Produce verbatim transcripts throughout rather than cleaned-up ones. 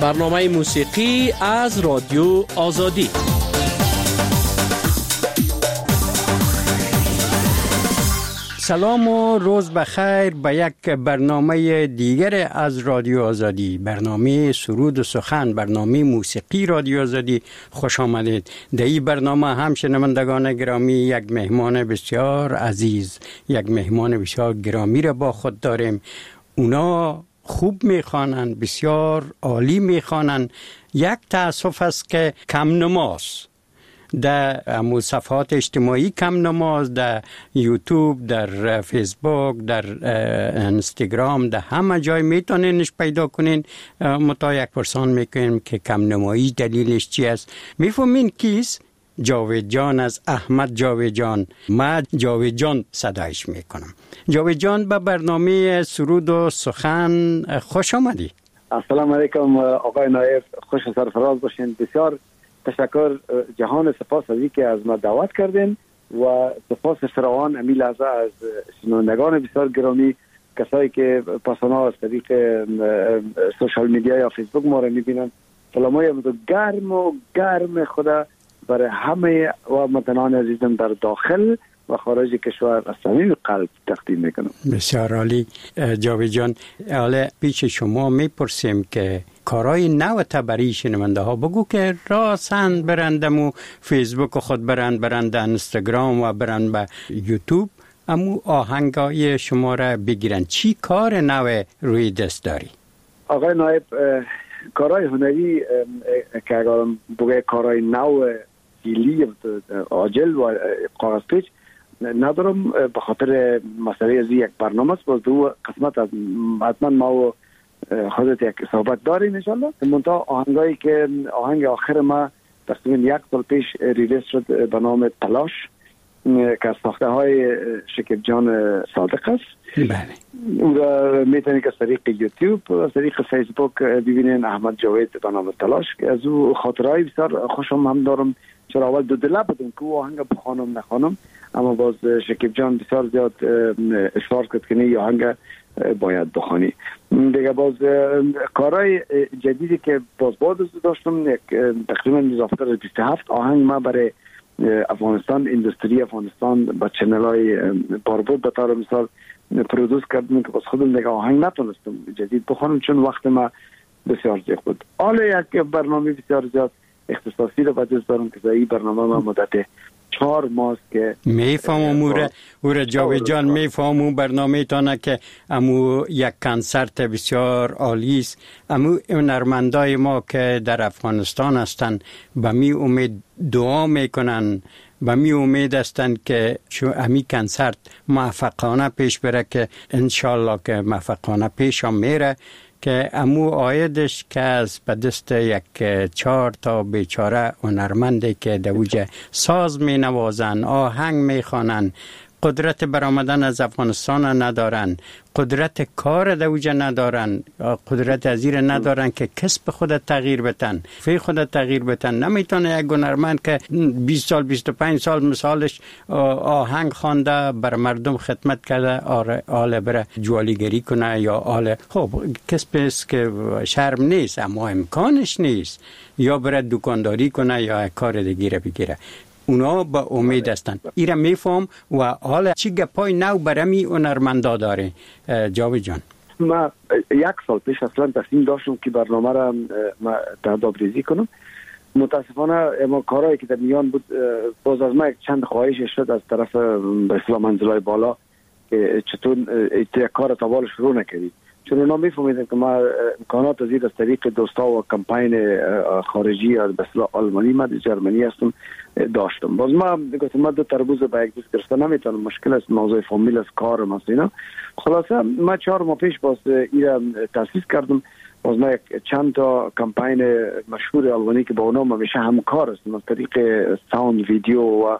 برنامه موسیقی از رادیو آزادی. سلام و روز بخیر به یک برنامه دیگر از رادیو آزادی، برنامه سرود و سخن، برنامه موسیقی رادیو آزادی. خوش آمدید. در این برنامه هم شنوندگان گرامی یک مهمان بسیار عزیز، یک مهمان بسیار گرامی را با خود داریم. اونا خوب میخوانند، بسیار عالی میخوانند. یک تأسف است که کم نماست، در صفحات اجتماعی کم نماز، در یوتیوب، در فیسبوک، در اینستاگرام، در همه جای میتونینش پیدا کنین. متا یک پرسان میکنیم که کم نمایی دلیلش چی است. میفهمین کیست؟ جاوید جان از احمد جاوید جان. ما جاوید جان صدایش میکنم. جاوید جان به برنامه سرود و سخن خوش آمدی. السلام علیکم آقای نایب، خوش و سرفراز باشین. بسیار تشکر جهان، سپاس از اینکه از ما دعوت کردین و سپاس فراوان امی لحظه از شنوندگان بسیار گرامی، کسایی که پاسانا از طریق سوشال میدیا یا فیسبوک ما رو میبینن. سلامای گرم و گرم خدا برای همه و وطنان عزیزم در داخل و خارج کشور از صمیم قلب تقدیم میکنم. بسیار عالی جاوید جان. حالا پیش شما میپرسیم که کارهای نو تبری شنونده ها بگو که راسن برندم و فیسبوک خود برند برند اینستاگرام و برند به یوتیوب امو آهنگای شما را بگیرن. چی کار نو روی دست داری؟ آقای نایب، کارهای هنری که اگر بگه کارهای نو دیلی آجل و کاغذ پیچ ندارم، به خاطر مسئله از یک برنامه است. باز دو قسمت از حتما ما و خودت یک صحبت داریم انشالله. منتها آهنگایی که آهنگ آخر ما تقریبا یک سال پیش ریلیز شد به نام تلاش که از ساخته های شکیب جان صادق است. بله. اون را میتونید که از طریق یوتیوب و از طریق فیسبوک ببینین، احمد جاوید به نام تلاش. از او خاطرهای بسیار خوشم هم دارم، چرا اول دو دله بودم که او آهنگ بخوانم نخوانم، اما باز شکیب جان بسیار زیاد اصرار کرد که نه این آهنگ باید بخوانی. دیگه باز کارهای جدیدی که باز باز داشتم، تقریبا اضافه از بیست و هفت آهنگ ما برای افغانستان، اندستری افغانستان با چنل های باربود به طور مثال پرودوس کردم که باز خودم دیگه آهنگ نتونستم جدید بخوانم چون وقت ما بسیار زیاد بود. حالا یک برنامه بسیار زیاد اختصاصی رو باید دارم که این برنامه ما مدت چهار ماست که میفهمم اوره اوره جاوید جان، میفهمم برنامه تانه که امو یک کنسرت بسیار عالی است. امو هنرمندای ما که در افغانستان هستند به می امید دعا میکنن، به می امید هستند که شو امی کنسرت موفقانه پیش بره که انشالله که موفقانه پیش هم میره، که امو آیدش که از به دست یک چهار تا بیچاره هنرمنده که دوجه ساز می نوازن، آهنگ می خوانن، قدرت برآمدن از افغانستان ندارن، قدرت کار دوجه ندارن، قدرت ازیر ندارن که کسب خود تغییر بتن، فی خود تغییر بتن. نمیتونه یک هنرمند که بیست سال بیست و پنج سال مثالش آهنگ خوانده بر مردم خدمت کرده آله بره جوالیگری کنه یا آله، خب کسب است که شرم نیست اما امکانش نیست، یا بره دکانداری کنه یا کار دیگه بگیره. اونا با امید هستند. ایره میفهم و حالا چی گپای نو برمی هنرمندا داره جاوید جان؟ ما یک سال پیش اصلا تصمیم داشتم که برنامه را ما تدابریزی کنم. متاسفانه اما کارهایی که در میان بود، باز از ما یک چند خواهش شد از طرف به اصطلاح منزلای بالا که چطور یک کار تاوال شروع نکردید، چون اونا میفهمیدن که ما امکانات از از طریق دوستا و کمپاین خارجی یا به اصطلاح آلمانی، ما در جرمنی هستم، داشتم. باز ما گفتم ما دو تربوز با یک دوست گرفتن نمیتونم، مشکل است، موضوع فامیل است، کار است اینا. خلاصه ما چهار ماه پیش باز اینا تاسیس کردم. باز ما یک چند تا کمپاین مشهور آلمانی که با اونها همیشه همکار هستم از طریق ساوند، ویدیو و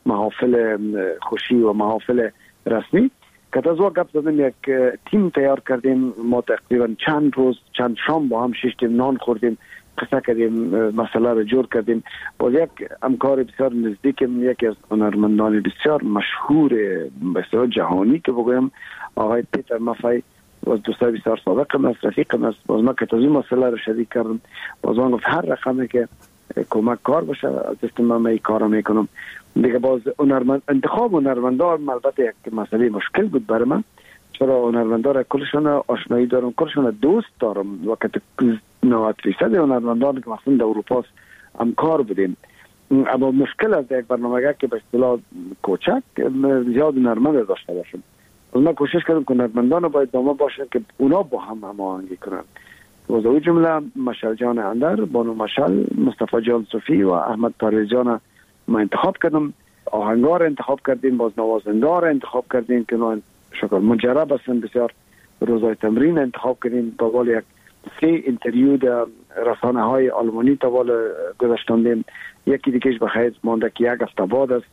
محافل خوشی و محافل رسمی که از وقت زدیم یک تیم تیار کردیم. ما تقریبا چند روز چند شام با هم ششتیم، نان خوردیم، قصه کردیم، مسئله رو جور کردیم. با یک همکار بسیار نزدیکم، یکی از هنرمندان بسیار مشهور بسیار جهانی که بگویم آقای پیتر مافای، باز دوستای بسیار سابقم است، رفیقم است. باز ما که تازه مسئله رو شریک کردم، باز من گفت هر رقمی که کمک کار باشه از دست من می کارم میکنم دیگه. باز هنرمند انتخاب هنرمندان البته یک مسئله مشکل بود برای من، چرا هنرمندان کلشون آشنایی دارم، کلشون دوست دارم. وقت نود درصد هنرمندان که مثلا در اروپا همکار بودیم، اما مشکل از یک برنامه که به اصطلاح کوچک زیاد هنرمند داشته باشم. از من کوشش کردم که هنرمندان باید با ما باشن که اونا با هم هماهنگی کنن. از اون جمله مشعل جان اندر، بانو مشعل، مصطفی جان صوفی و احمد پرویزیان ما انتخاب کردم. آهنگار انتخاب کردیم، باز نوازنده انتخاب کردیم که نه شکر مجرب هستن، بسیار روزای تمرین انتخاب کردیم. با وال یک سه اینترویو در رسانه های آلمانی تا وال گذاشتندیم. یکی دیگهش بخیر مانده که یک هفته بعد است.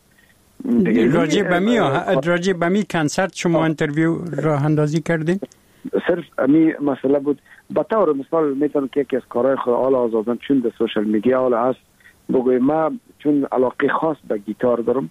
راجع به می راجع به می کنسرت شما اینترویو راه اندازی کردین؟ صرف امی مسئله بود. به طور مثال میتونم که یکی از کارهای خود حال آزادن چون در سوشل میدیا حال هست بگویم، ما چون علاقه خاص به گیتار دارم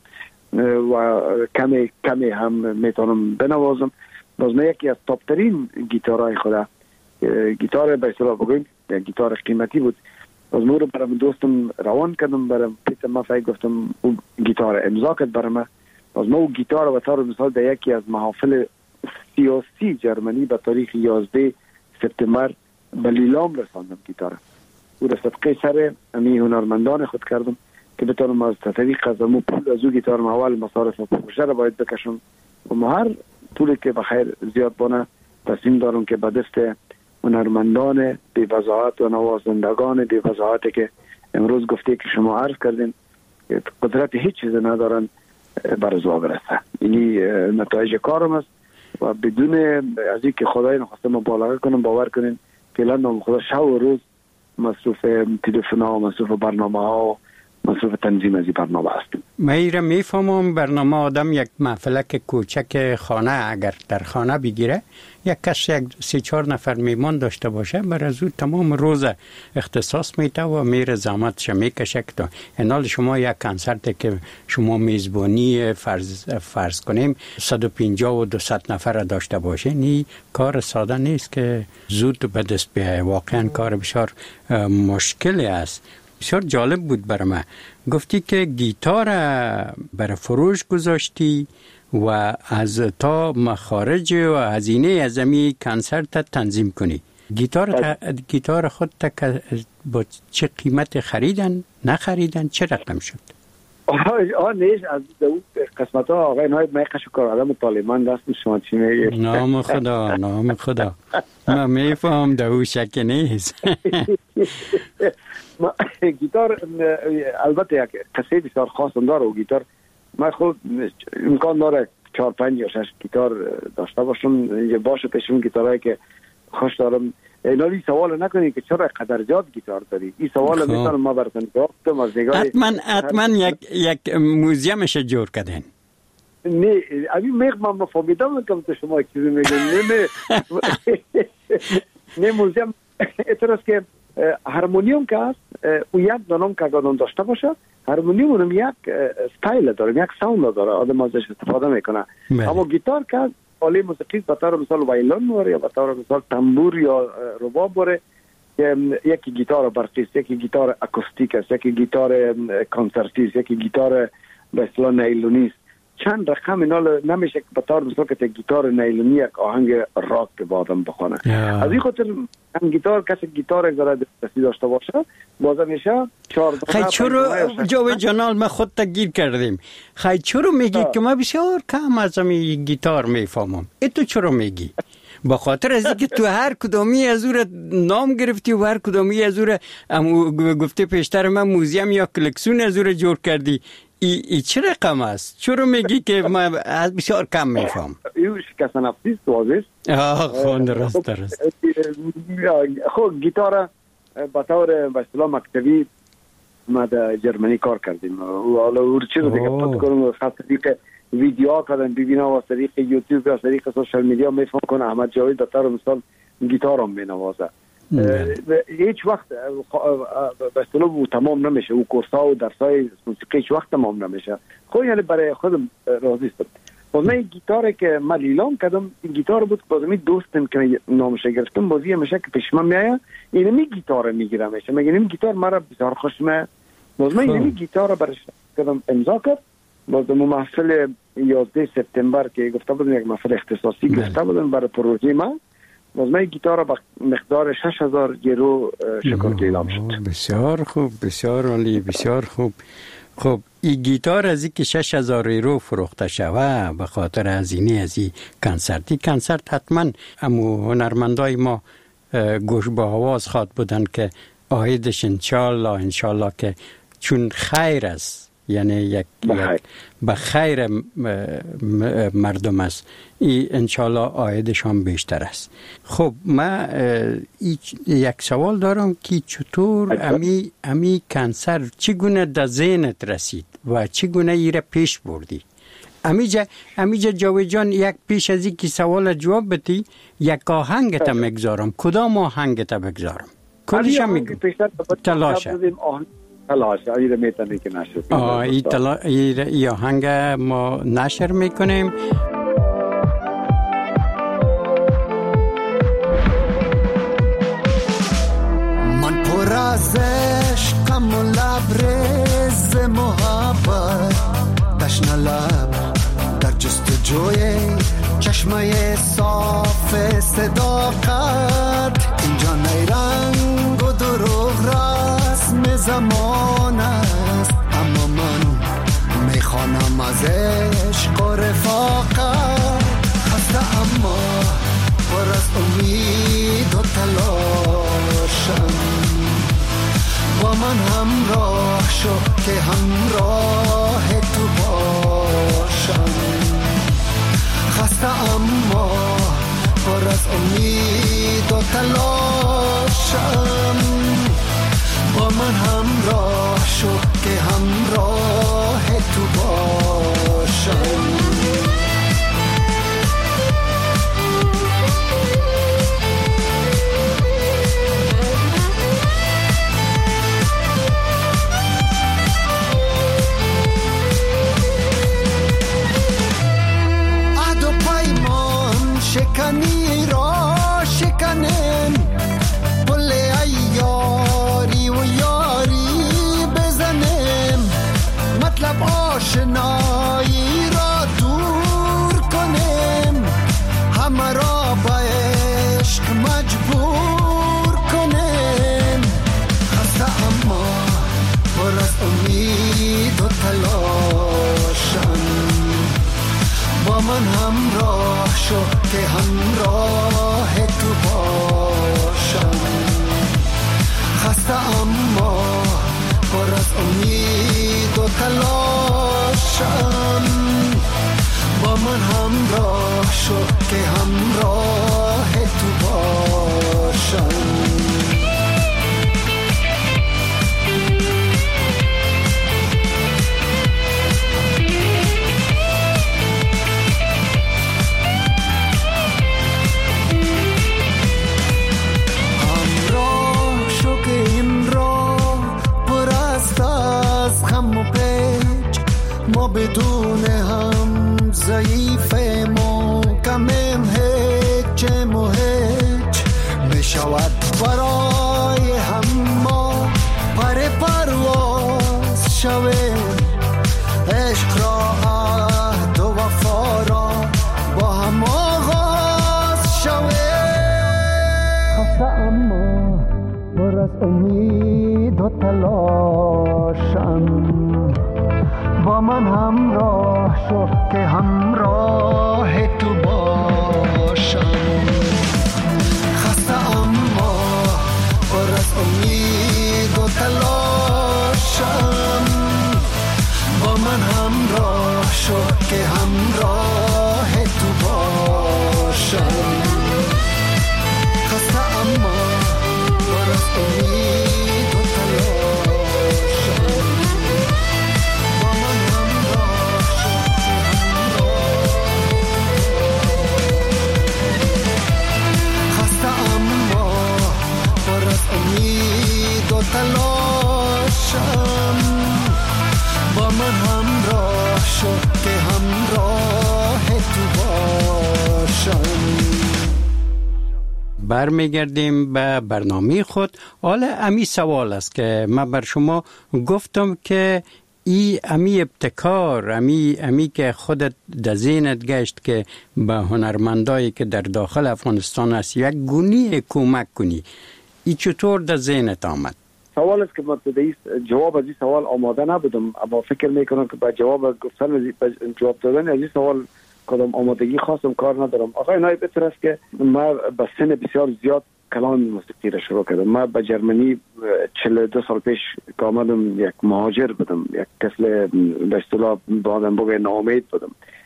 و کمی کمی هم میتونم بنوازم. باز من یکی از تاپ ترین گیتارهای خدا، گیتار به اصطلاح بگویم گیتار قیمتی بود، باز مورو برام دوستم روان کردم، برام پیت ما فکر گفتم اون گیتار امضا کرد برام. باز ما اون گیتار به طور مثال در یکی از محافل سیاسی جرمنی به تاریخ یازده سپتامبر به لیلام رساندم گیتار. او را صدقه سر امی هنرمندان خود کردم که بتونم از طریق از امو پول از او گیتار اول مصارف و پروژه را باید بکشم و ما هر پولی که بخیر زیاد بانه تصمیم دارم که به دست هنرمندان بی وضاحت و نوازندگان بی وضاحتی که امروز گفته که شما عرض کردین قدرت هیچ چیز ندارن بر زوا برسه. اینی نتایج کارم است و بدون از اینکه خدای نخواسته مبالغه کنم باور کنین فعلا نام خدا شب و روز مصروف تلفن ها، مصروف برنامه ها، مصروف تنظیم از این برنامه هستیم. من ایره میفهمم برنامه آدم یک محفلک کوچک خانه اگر در خانه بگیره یک کس یک سی چهار نفر میمان داشته باشه بر از او تمام روز اختصاص میده و میره زحمتش میکشه که انال شما یک کنسرت که شما میزبانی فرض, فرض کنیم صد و پنجاه و دویست نفر داشته باشه نی کار ساده نیست که زود به دست بیایه. واقعا کار بسیار مشکلی است. بسیار جالب بود برای من. گفتی که گیتار برای فروش گذاشتی و از تا مخارج و هزینه از امی کنسرت تنظیم کنی. گیتار تا گیتار خود تا با چه قیمت خریدن نخریدن چه رقم شد؟ آه نیش از دو قسمت ها آقای نهایت میقش کار آدم طالبان دست شما چی میگه؟ نام خدا نام خدا من میفهم دو شک نیست. گیتار البته یک قصه بسیار خاص داره و گیتار من خود امکان داره چهار پنج یا شش گیتار داشته باشم یه باشه پیشون گیتارهایی که خوش دارم. اینالی سوال نکنی که چرا قدر زیاد گیتار داری. این سوال میتونم ما براتون جواب بدم از نگاه حتما حتما یک یک موزیمش جور کردن. نه ابی میخ من مفهمیدم که تو شما چیزی میگین. نه نه نه موزیم اعتراض که هارمونیوم که هست او یک دانم که آدم داشته باشه هارمونیوم اونم یک استایل داره یک ساوند داره آدم ازش استفاده میکنه. اما گیتار که آله موسیقی به طور مثال وایلون واره یا به طور مثال تنبور یا رباب واره که یکی گیتار برقی است، یکی گیتار اکوستیک است، یکی گیتار کنسرتی است، یکی گیتار به اصطلاح نیلونی است. چند رقم اینا نمیشه که به طور مثال که گیتار نیلونی یک آهنگ راک به آدم بخونه. از این خاطر هم گیتار کسی گیتار یک ذره دستی داشته باشه بازم میشه چهار خیلی چرا جاوید جانال ما خود تا گیر کردیم. خیلی چرا میگی که ما بسیار کم از این گیتار میفهمم. ای تو چرا میگی؟ با خاطر از اینکه تو هر کدومی از او نام گرفتی و هر کدومی از او گفته پیشتر من موزیم یا کلکسیون از او جور کردی. ای, ای چه رقم است؟ چرا میگی که ما از بسیار کم میفهم؟ ایو شکست نفسی است واضح. آه خون درست درست. خب گیتار به طور به اصطلاح مکتبی ما در جرمنی کار کردیم و حالا اون چیزو دیگه پات کنم خاص طریق ویدیو کردن ببینم از طریق یوتیوب از طریق سوشال میدیا میفهم کنه احمد جاوید به طور مثال گیتارم مینوازه. هیچ وقت به اصطلاح تمام نمیشه او کورس‌ها و درس‌های موسیقی هیچ وقت تمام نمیشه. خب یعنی برای خودم راضی هستم. باز من گیتاری که من لیلام کردم این گیتار بود، باز می دوستم که نامش گرفتم بازی همیشه که پیش من میایه این می گیتار میگیرم همیشه میگم این گیتار مرا بسیار خوش میاد. باز من این گیتار رو برش کردم امضا کرد. باز در محفل یازده سپتامبر که گفته بودم یک محفل اختصاصی گفته بودم برای پروژه من، باز من گیتار رو با مقدار شش هزار یورو شکر اعلام شد. بسیار خوب، بسیار عالی، بسیار خوب. خب این گیتار از این که شش هزار یورو فروخته شوه به خاطر هزینه از این کنسرتی کنسرت حتما امو هنرمندای ما گوش با آواز خواد بودن که آیدش انشالله انشالله که چون خیر است، یعنی یک به خیر مردم است، این انشالله آیدشان بیشتر است. خب من یک سوال دارم که چطور امی امی کنسر چگونه در ذهنت رسید و چگونه ایره پیش بردی؟ امیجا امیجا جاوید جان، یک پیش از این که سوال جواب بدی یک آهنگت میگذارم. کدام آهنگت بگذارم؟ کلش هم میگم تلاشه تلاشه ایره میتونی که نشر آه ای تلا ای آهنگ ما نشر میکنیم. من پر از عشقم و لبریز محبت، تشنه لب در جستجوی چشمه صاف صداقت. اینجا نیرنگ و دروغ رسم زمان است، اما من میخوانم از عشق و رفاقت. خسته اما پر از امید و تلاشم، با من همراه شو که همراه تو باشم. خسته اما پر از امید و تلاشم، با من همراه شو که همراه تو باشم. شکنی را شکنن، پل ایاری و یاری بزنم، مطلب آشنایی را دور کنم، همه را با عشق مجبور کنم. خسته اما پر از امید و تلاشم، با من همراه شو که همراه تو باشم. خسته اما پر از امید و تلاشم، با من همراه شو که همراه تو باشم. ما بدون هم ضعیفیم و کمیم، هیچ و هیچ می شود برای هم ما پر پرواز شویم. عشق را عهد و وفا را با هم آغاز شویم. خسته اما پر از امید و تلاشم، با من همراه شو که همراه تو باشم. خسته اما پر از امید و تلاشم، با من همراه شو که همراه تو باشم. خسته اما پر از امید و تلاشم، تلاشم، با من همراه شو که همراه برمیگردیم به برنامه خود. حالا امی سوال است که من بر شما گفتم که ای امی ابتکار امی امی که خودت در ذهنت گشت که به هنرمندایی که در داخل افغانستان است یک گونی کمک کنی، ای چطور در ذهنت آمد؟ سوال است که من جواب از این سوال آماده نبودم، اما فکر میکنم که با جواب گفتن از جواب دادن از این سوال کدام آمادگی خاصم کار ندارم. آقای نایب بهتر است که من به سن بسیار زیاد کلام موسیقی را شروع کردم. من به جرمنی چهل و دو سال پیش که آمدم یک مهاجر بودم، یک کسل به اصطلاح بادم بگه ناامید بودم.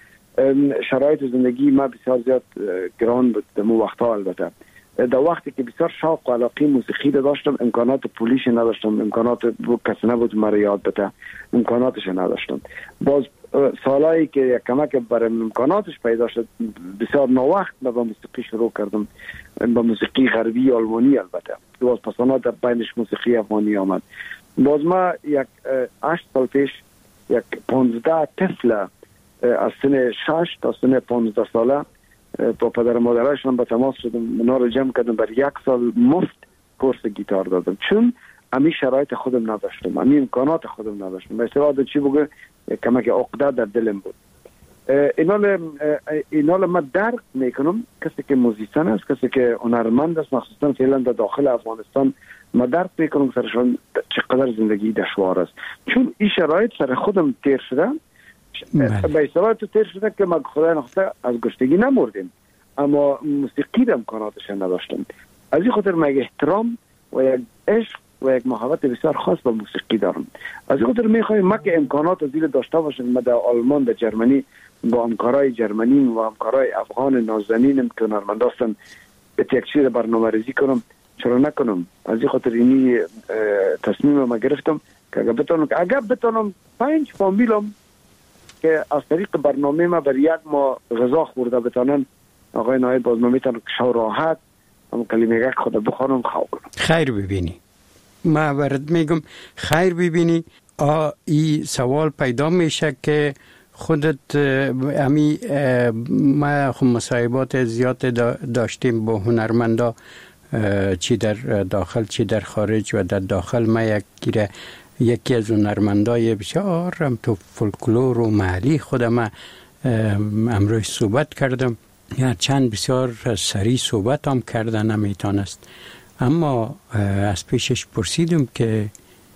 شرایط زندگی من بسیار زیاد گران بود در اون وقتها. البته در وقتی که بسیار شوق و علاقه موسیقی داشتم، امکانات پولیش نداشتم، امکانات کسی نبود مرا یاد بده، امکاناتش نداشتم. باز سالایی که یک کمک برای امکاناتش پیدا شد، بسیار ناوقت به موسیقی شروع کردم، با موسیقی غربی آلمانی. البته باز پسانا در بینش موسیقی افغانی آمد. باز ما یک هشت سال پیش یک پانزده طفل از سن شش تا سن پانزده ساله با پدر مادرشون با تماس شدم، اونا رو جمع کردم، برای یک سال مفت کورس گیتار دادم، چون امی شرایط خودم نداشتم، امی امکانات خودم نداشتم. به اصطلاح چی بگه کمک عقده در دلم بود. اینال اینال من درک میکنم کسی که موزیسین است، کسی که هنرمند است، مخصوصا فعلا در داخل افغانستان، من درک میکنم سرشان چقدر زندگی دشوار است، چون این شرایط سر خودم تیر شده. به اصطلاح تو تیر شده که ما خدای نخواسته از گشتگی نمردیم، اما موسیقی در امکاناتش نداشتم. از این خاطر من احترام و یک عشق و یک محبت بسیار خاص به موسیقی دارم. از این خاطر میخوایم ما که امکانات از این داشته باشیم، ما در آلمان، در جرمنی با همکارای جرمنی و همکارای افغان نازنینم که هنرمند هستن به یک چیز برنامه ریزی کنم، چرا نکنم؟ از این خاطر اینی تصمیم ما گرفتم که اگر بتونم که اگر بتونم پنج فامیلم که از طریق برنامه ما بر یک ما غذا خورده بتونن، آقای نایب باز ما میتونم که شو راحت هم کلمه خود بخوانم خواه کنم. خیر ببینی، ما ورد میگم خیر ببینی. آ ای سوال پیدا میشه که خودت امی ما خب مصاحبات زیاد داشتیم با هنرمندا، چی در داخل چی در خارج و در داخل. ما یک یکی از هنرمندای بسیار هم تو فولکلور و محلی خودم ما امروز صحبت کردم، یا چند بسیار سریع صحبت هم کردن نمیتونست، اما از پیشش پرسیدم که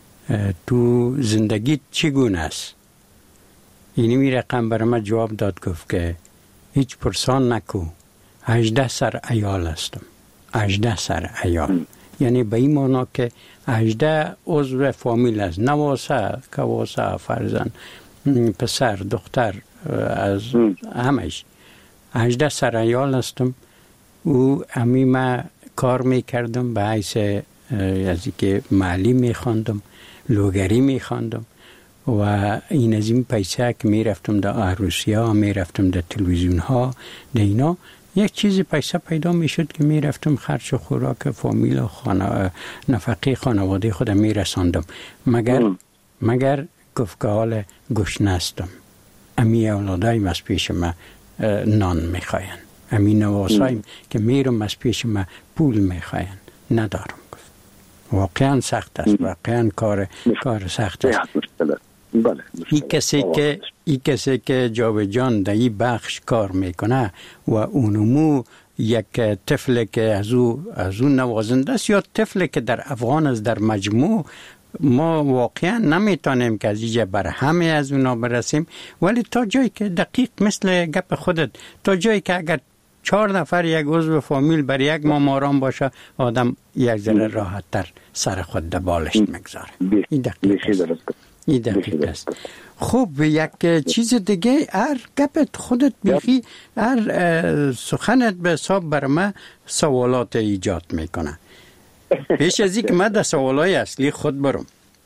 تو زندگی چگونه است؟ اینی می رقم برای من جواب داد، گفت که هیچ پرسان نکو، هجده سر عیال هستم. هجده سر عیال یعنی به این معنا که هجده عضو فامیل است، نواسه، کواسه، فرزند، پسر، دختر، از همش هجده سر عیال هستم. او امی ما کار میکردم به حیث از که معلی میخواندم، لوگری میخواندم و این از این پیسه که میرفتم در عروسی ها، میرفتم در تلویزیون ها، در اینا یک چیزی پیسه پیدا میشد که میرفتم خرج و خوراک فامیل و خانه نفقه خانواده خودم میرساندم. مگر مگر گفت که حال گشنه هستم، امی اولادایم از پیش ما نان میخواین، امی نواسایم که میرم از پیش ما پول میخواین، ندارم. گفت واقعا سخت است، واقعا کار کار سخت است. بله. این کسی که این کسی که جاویدجان در این بخش کار میکنه و اونمو یک طفل که از او از اون نوازنده است یا طفل که در افغان است در مجموع، ما واقعا نمیتونیم که از اینجا بر همه از اونا برسیم، ولی تا جایی که دقیق مثل گپ خودت، تا جایی که اگر چهار نفر یک عضو فامیل بر یک ماماران باشه، آدم یک ذره راحت تر سر خود بالش میگذاره. این دقیق است. این دقیق است. خب یک چیز دیگه، هر گپت خودت بیخی، هر سخنت به حساب بر من سوالات ایجاد میکنه. پیش از این که من در سوالای اصلی خود برم،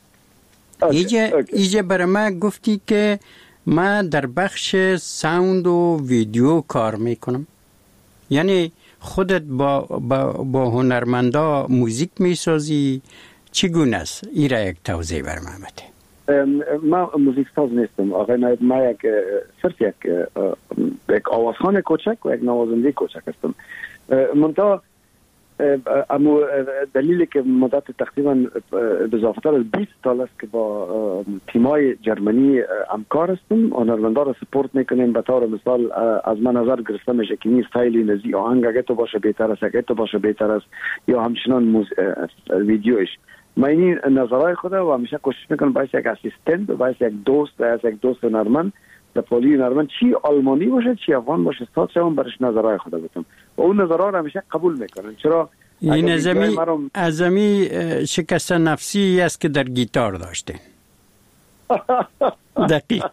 ایجا ایجا بر من گفتی که من در بخش ساوند و ویدیو کار میکنم، یعنی خودت با با, با هنرمندا موزیک میسازی، چگونه است؟ این را یک توضیح بر من بده. ما موزیک ساز نیستم آقای نایب، ما یک صرف یک یک آوازخوان کوچک و یک نوازنده کوچک هستم. منتها اما دلیلی که مدت تقریبا بزافتر از بیست سال است که با تیمای جرمنی همکار هستیم، هنرمندا را سپورت میکنیم. به طور مثال از من نظر گرفته میشه که این استایلی نزی آهنگ اگه تو باشه بهتر است، اگه تو باشه بهتر است، یا همچنان موز... ویدیوش. من این نظرهای خود و همیشه کوشش میکنم باعث یک اسیستنت، باعث یک دوست، باعث یک دوست هنرمند در پالی هنرمند، چی آلمانی باشه چی افغان باشه، ساعت شما برش نظرهای خود بتم و اون نظرها رو همیشه قبول میکنن. چرا این ازمی ازمی شکست نفسی است که در گیتار داشته. دقیق.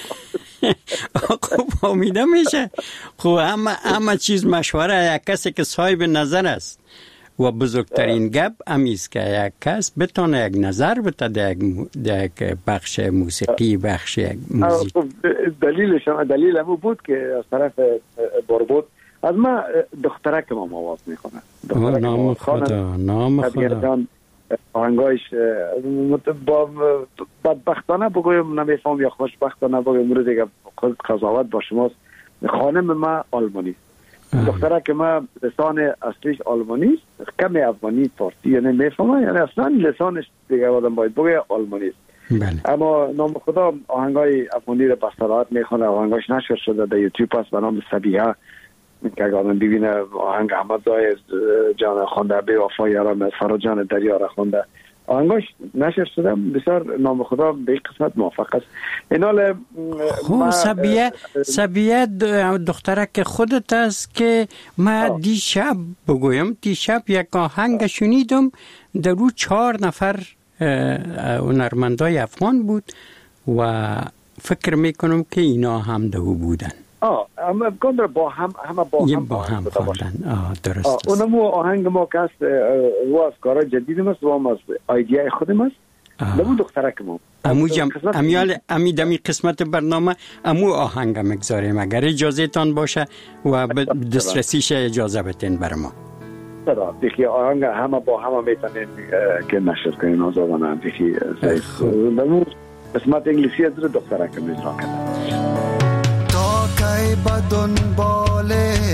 خوب امیده میشه. خوب همه همه چیز مشوره یک کسی که صاحب نظر است و بزرگترین گپ امیست که یک کس بتونه یک نظر بده در یک بخش موسیقی، بخش یک موزیک. دلیل شما دلیل همون بود که از طرف باربود از ما دخترک ما آواز میخونه. نام خدا، نام خدا. آهنگایش با بدبختانه بگویم نمیفهم یا خوشبختانه بگویم رو دیگه خود قضاوت با شماست. خانم ما آلمانی، دختره که ما لسان اصلیش آلمانی است، کمی افغانی فارسی یعنی میفهمه، یعنی اصلا لسانش دیگه آدم باید بگه آلمانی است. بله. اما نام خدا آهنگای افغانی رو به صراحت میخونه. آهنگاش نشر شده در یوتیوب است به نام سبیحه که آدم ببینه. آهنگ احمد زای جان خونده، به وفا یارم فراجان دریا را خونده، آهنگاش نشر شده. بسیار نام خدا به این قسمت موفق است. اینال خب سبیه سبیه دخترک خودت است که ما دیشب بگویم دیشب یک آهنگ شنیدم در رو چهار نفر هنرمندای افغان بود و فکر میکنم که اینا هم دو بودن. آه اما گندر با هم همه با هم با هم خواندن. آه درست است. اونمو آهنگ ما که است و از کارا جدید است و هم از ایدیای خودم است. نمو دخترک ما امو جم امیال امی دمی قسمت برنامه امو آهنگ مگذاریم اگر اجازه تان باشه و دسترسیش اجازه بتین بر ما. سرا دیگه آهنگ همه با همه میتونین که نشر کنین آزادانه دیگه نمو قسمت انگلیسی از دخترک میزرا کنن. کی با دنبال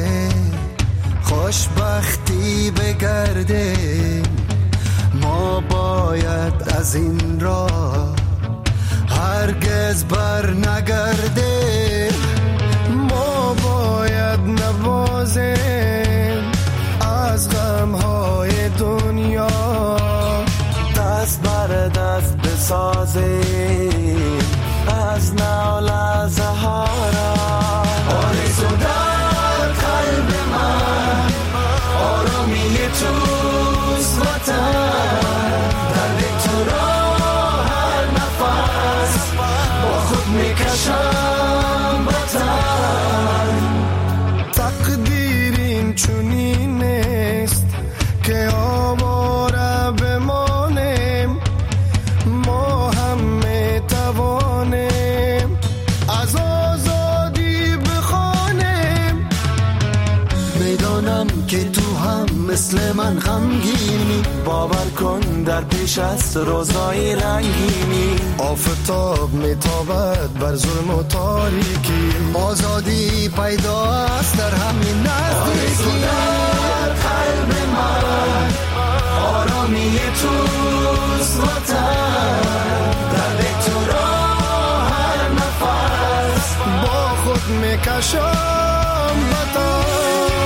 خوشبختی بگردیم، ما باید از این راه هرگز بر نگردیم. ما باید نوازیم از غمهای دنیا، دست بر دست بسازیم از نال از زهارا. آرزو در قلب من آرامی توست وطن، درد تو را هر نفس با خود میکشم بطن. تقدیر این چنین است که آواره بمانیم، ما هم میتوانیم از آزادی بخوانیم. میدانم که تو هم مثل من غمگینی، باور کن در پیش از روزای رنگینی. آفتاب میتابد بر ظلم و تاریکی، آزادی پیداست در همین نزدیکی. در قلب من آرامی توست وطن، درد تو را هر نفس با خود میکشم وطن.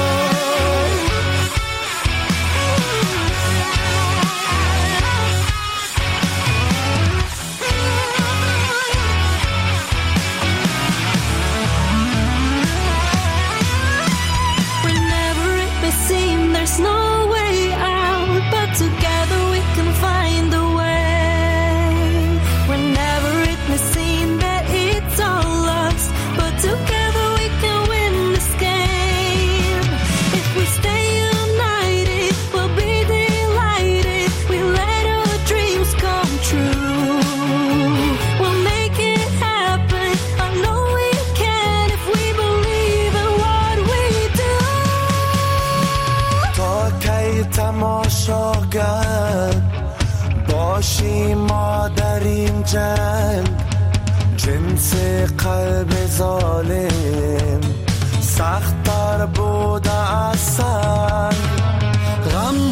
There's no way out, but together we can find a way. Whenever it may seem that it's all lost, but together we can win this game. If we stay united, we'll be delighted. We let our dreams come true. We'll make it happen. I know we can if we believe in what we do. تماشاگر باشیم ما در این جنگ، جنس قلب ظالم سخت‌تر بوده از سنگ. غم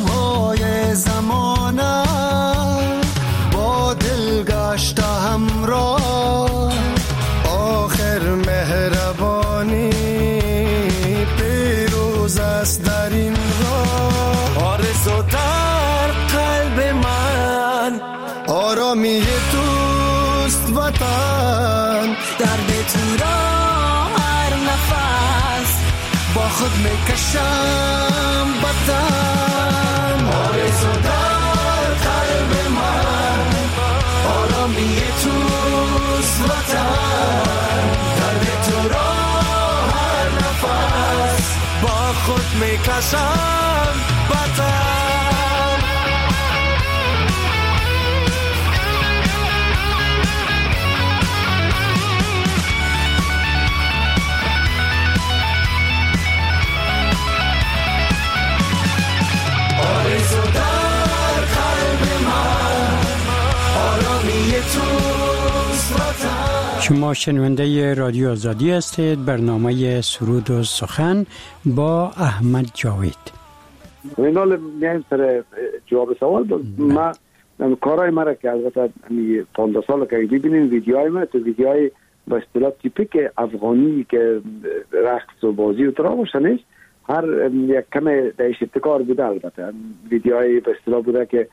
تو را هر نفس با خود میکشم وطن. آرزو در قلب من آرامی توست وطن، درد تو را هر نفس با خود میکشم وطن. شما شنونده رادیو آزادی هستید. برنامه سرود و سخن با احمد جاوید. اینال میایم سر جواب سوال. ما کارهای مرا که البته پانزده سال که ببینیم ویدیوهای ما تو ویدیوهای به اصطلاح تیپیک افغانی که رقص و بازی و تراوش نیست، هر یک کم دیش ابتکار بوده. البته ویدیوهای به اصطلاح بوده که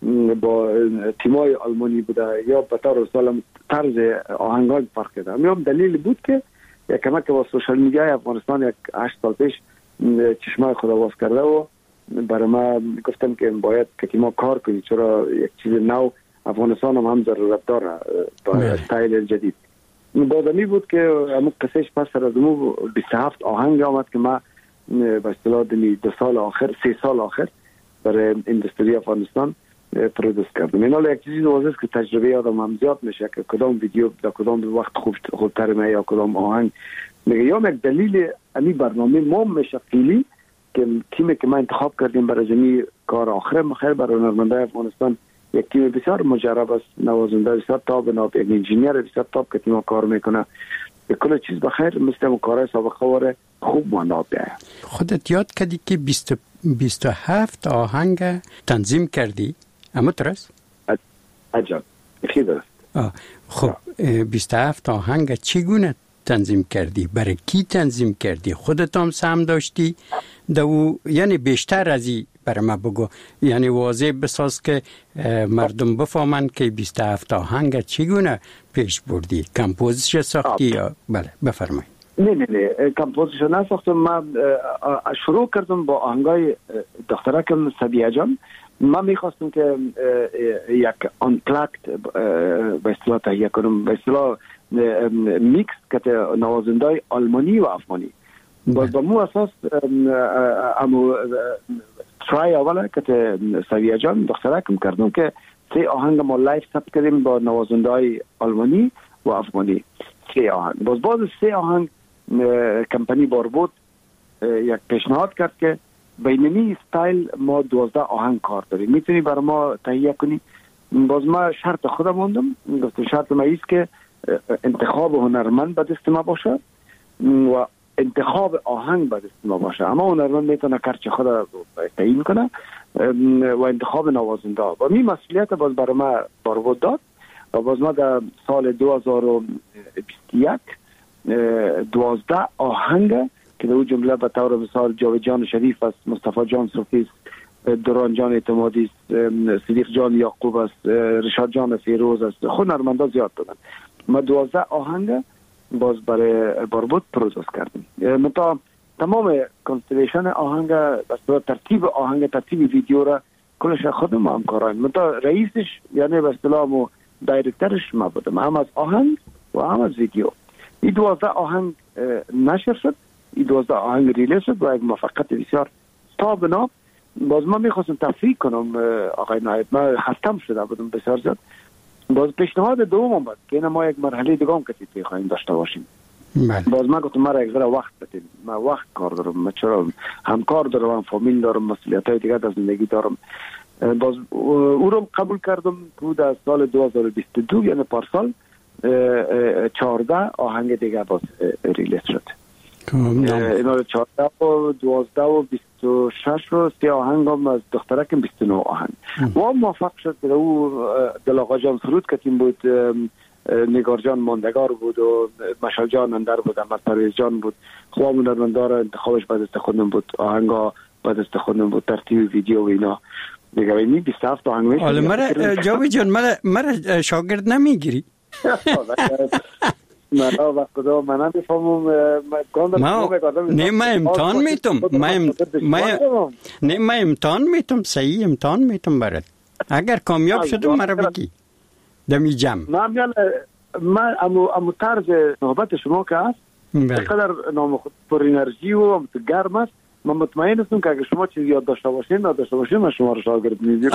با تیمای آلمانی بوده یا به طور سالم طرز آهنگان فرق کرده. میام دلیل بود که یک کمک با سوشال میدیای افغانستان یک هشت سال پیش چشمای خدا باز کرده و برای ما گفتم که باید که تیما کار کنید، چرا یک چیز نو افغانستان هم هم ضرورت داره با استایل جدید. بازمی بود که همون قصهش پس از امو بیست و هفت آهنگ آمد که ما به اصطلاح دو سال آخر سه سال آخر برای اندستری افغانستان پرودوس کردم. اینا یک چیزی واضحه که تجربه آدم هم زیاد میشه که کدام ویدیو در کدام وقت خوب خوبتر میاد یا کدام آهنگ میگه. یا یک دلیل امی برنامه ما میشه فیلی که تیمی که ما انتخاب کردیم برای جمی کار آخر مخیر برای هنرمندای افغانستان یک تیم بسیار مجرب است، نوازنده بسیار تاب، ناب یک انجینیر بسیار تاب که تیم کار میکنه. به کل چیز بخیر مثل اون کارهای سابقه واره خوب مناب بیاید. خودت یاد کردی که بیست و هفت آهنگ تنظیم کردی؟ اما درست؟ عجب خیلی درست. خب بیست و هفت آهنگ چگونه تنظیم کردی؟ برای کی تنظیم کردی؟ خودت هم سهم داشتی؟ دو یعنی بیشتر از این برای ما بگو، یعنی واضح بساز که مردم بفهمن که بیست و هفت آهنگ چگونه پیش بردی؟ کمپوزیش ساختی یا بله بفرمایید. نه نه نه کمپوزیش نساختم. من شروع کردم با آهنگای دخترکم سبیه جان. من میخواستم که یک آنپلاکت به اصطلاح تهیه کنم، به اصطلاح میکس که نوازندای آلمانی و افغانی. باز با مو اساس امو ترای اوله که سویه جان دخترکم کردم که سه آهنگ ما لایف ثبت کردیم با نوازندای آلمانی و افغانی. سه آهنگ. باز باز سه آهنگ کمپانی باربود یک پیشنهاد کرد که بینمی استایل ما دوازده آهنگ کار داریم، میتونی برای ما تهیه کنی؟ باز ما شرط خودم موندم، گفتم شرط ما ایست که انتخاب هنرمند به دست ما باشه و انتخاب آهنگ به دست ما باشه. اما هنرمند میتونه کارچ خود تعیین کنه و انتخاب نوازنده و می مسئولیت باز برای ما بارود داد. و باز ما در سال دو هزار و بیست و یک دوازده آهنگ که در اون جمله به طور مثال جاوید جان شریف است، مصطفی جان صوفی است، دران جان اعتمادی است، صدیق جان یعقوب است، رشاد جان فیروز است، هنرمندا زیاد بودن. ما دوازده آهنگ باز برای باربود پرودوس کردیم. متا تمام کنستلیشن آهنگ به ترتیب آهنگ ترتیب ویدیو را کلش خودم هم کاریم. متا رئیسش یعنی به اصطلاح مو دایرکترش ما بودم، هم از آهنگ و هم از ویدیو. این دوازده آهنگ نشر شد، این دوازده آهنگ ریلیز شد و یک موفقیت بسیار تابناک. باز ما میخواستم تفریق کنم آقای نایب، ما خستم شده بودم بسیار زیاد. باز پیشنهاد دوم بود که اینا ما یک مرحله دیگه هم کسی خواهیم داشته باشیم. بله. باز ما گفتم مرا یک ذره وقت بدید، ما وقت کار دارم، ما چرا همکار دارم، فامیل دارم، مسئولیت‌های دیگه در زندگی دارم. باز او رو قبول کردم که در سال دو هزار و بیست و دو یعنی پارسال چهارده آهنگ دیگه باز ریلیز شد. اینا چهارده و دوازده و بیست و شش و سی آهنگ هم از دخترکم بیست و نه آهنگ. و موفق شد که او دل آقا جان سرود کتیم بود، نگار جان ماندگار بود و مشال جان اندر بود، احمد پرویز جان بود. خواه هنرمندار انتخابش بعد است خودم بود، آهنگا بعد است خودم بود، ترتیب ویدیو و اینا دیگه. اینی بیست و هفت آهنگ میشه. حالا مرا جاوید جان مرا مرا شاگرد نمیگیری؟ من و خدا من نمیفهمم. ما نه ما امتحان میتم ما نه ما امتحان میتم صحیح امتحان میتم برات. اگر کامیاب شدم مرا بگی دمی جمع. من میان من امو امو طرز صحبت شما که هست چقدر نام پر انرژی و گرم است. من مطمئن هستم که اگر شما چیزی یاد داشته باشین نداشته باشین من شما رو شاگرد میگیرم.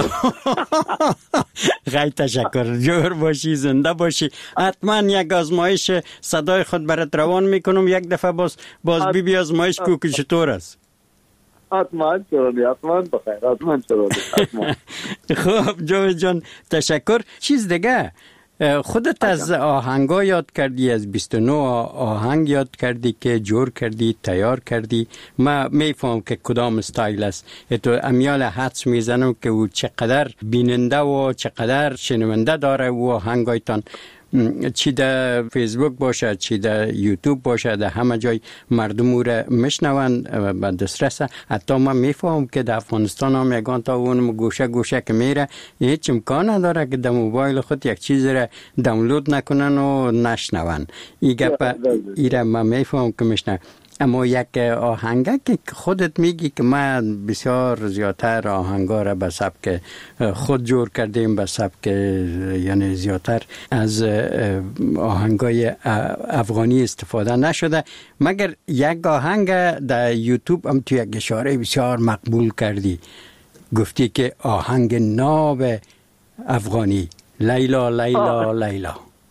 خیلی تشکر. جور باشی، زنده باشی. حتما یک آزمایش صدای خود برات روان میکنم یک دفعه باز باز بی بی آزمایش کو که چطور است. حتما چرانی حتما بخیر حتما چرانی. خب جاوید جان تشکر. چیز دیگه خودت از آهنگا یاد کردی، از بیست و نه آهنگ یاد کردی که جور کردی تیار کردی. ما میفهم که کدام استایل است. تو امیال حدس میزنم که او چقدر بیننده و چقدر شنونده داره و آهنگایتان، چی در فیسبوک باشه چی در یوتیوب باشه در همه جای مردم او را میشنوند به دسترس. حتی من میفهم که در افغانستان هم یگان تا اون گوشه گوشه که میره هیچ امکان نداره که در موبایل خود یک چیز را دانلود نکنن و نشنون. این گپ ایره من میفهم که میشنوند. اما یک آهنگه که خودت میگی که من بسیار زیادتر آهنگا را به سبک خود جور کردیم، به سبک یعنی زیادتر از آهنگای افغانی استفاده نشده، مگر یک آهنگ در یوتیوب هم تو یک اشاره بسیار مقبول کردی، گفتی که آهنگ ناب افغانی لیلا لیلا لیلا.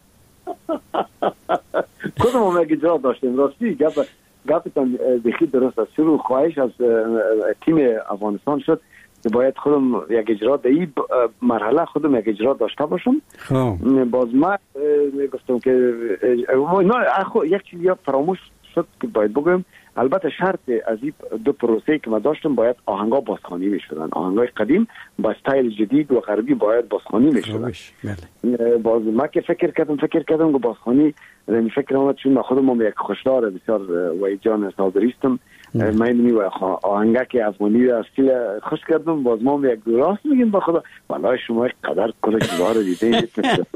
کدوم هم یک اجرا داشتیم راستی گفت گفتن بخی درست است. شروع خواهش از تیم افغانستان شد که باید خودم یک اجرا در این مرحله خودم یک اجرا داشته باشم. باز من گفتم که نه یک چیزی فراموش شد که باید بگویم. البته شرط از این دو پروسه که ما داشتم باید آهنگا بازخوانی میشدن. آهنگای قدیم با استایل جدید و غربی باید بازخوانی میشدن. باز ما که فکر کردم فکر کردم که بازخوانی این فکر اومد چون خودم هم یک خوشدار بسیار وای جان صادریستم. من می آهنگا که افغانی استیل خوش کردم. باز ما یک راست میگیم با خدا والله شما قدر کلا چیزا دیدین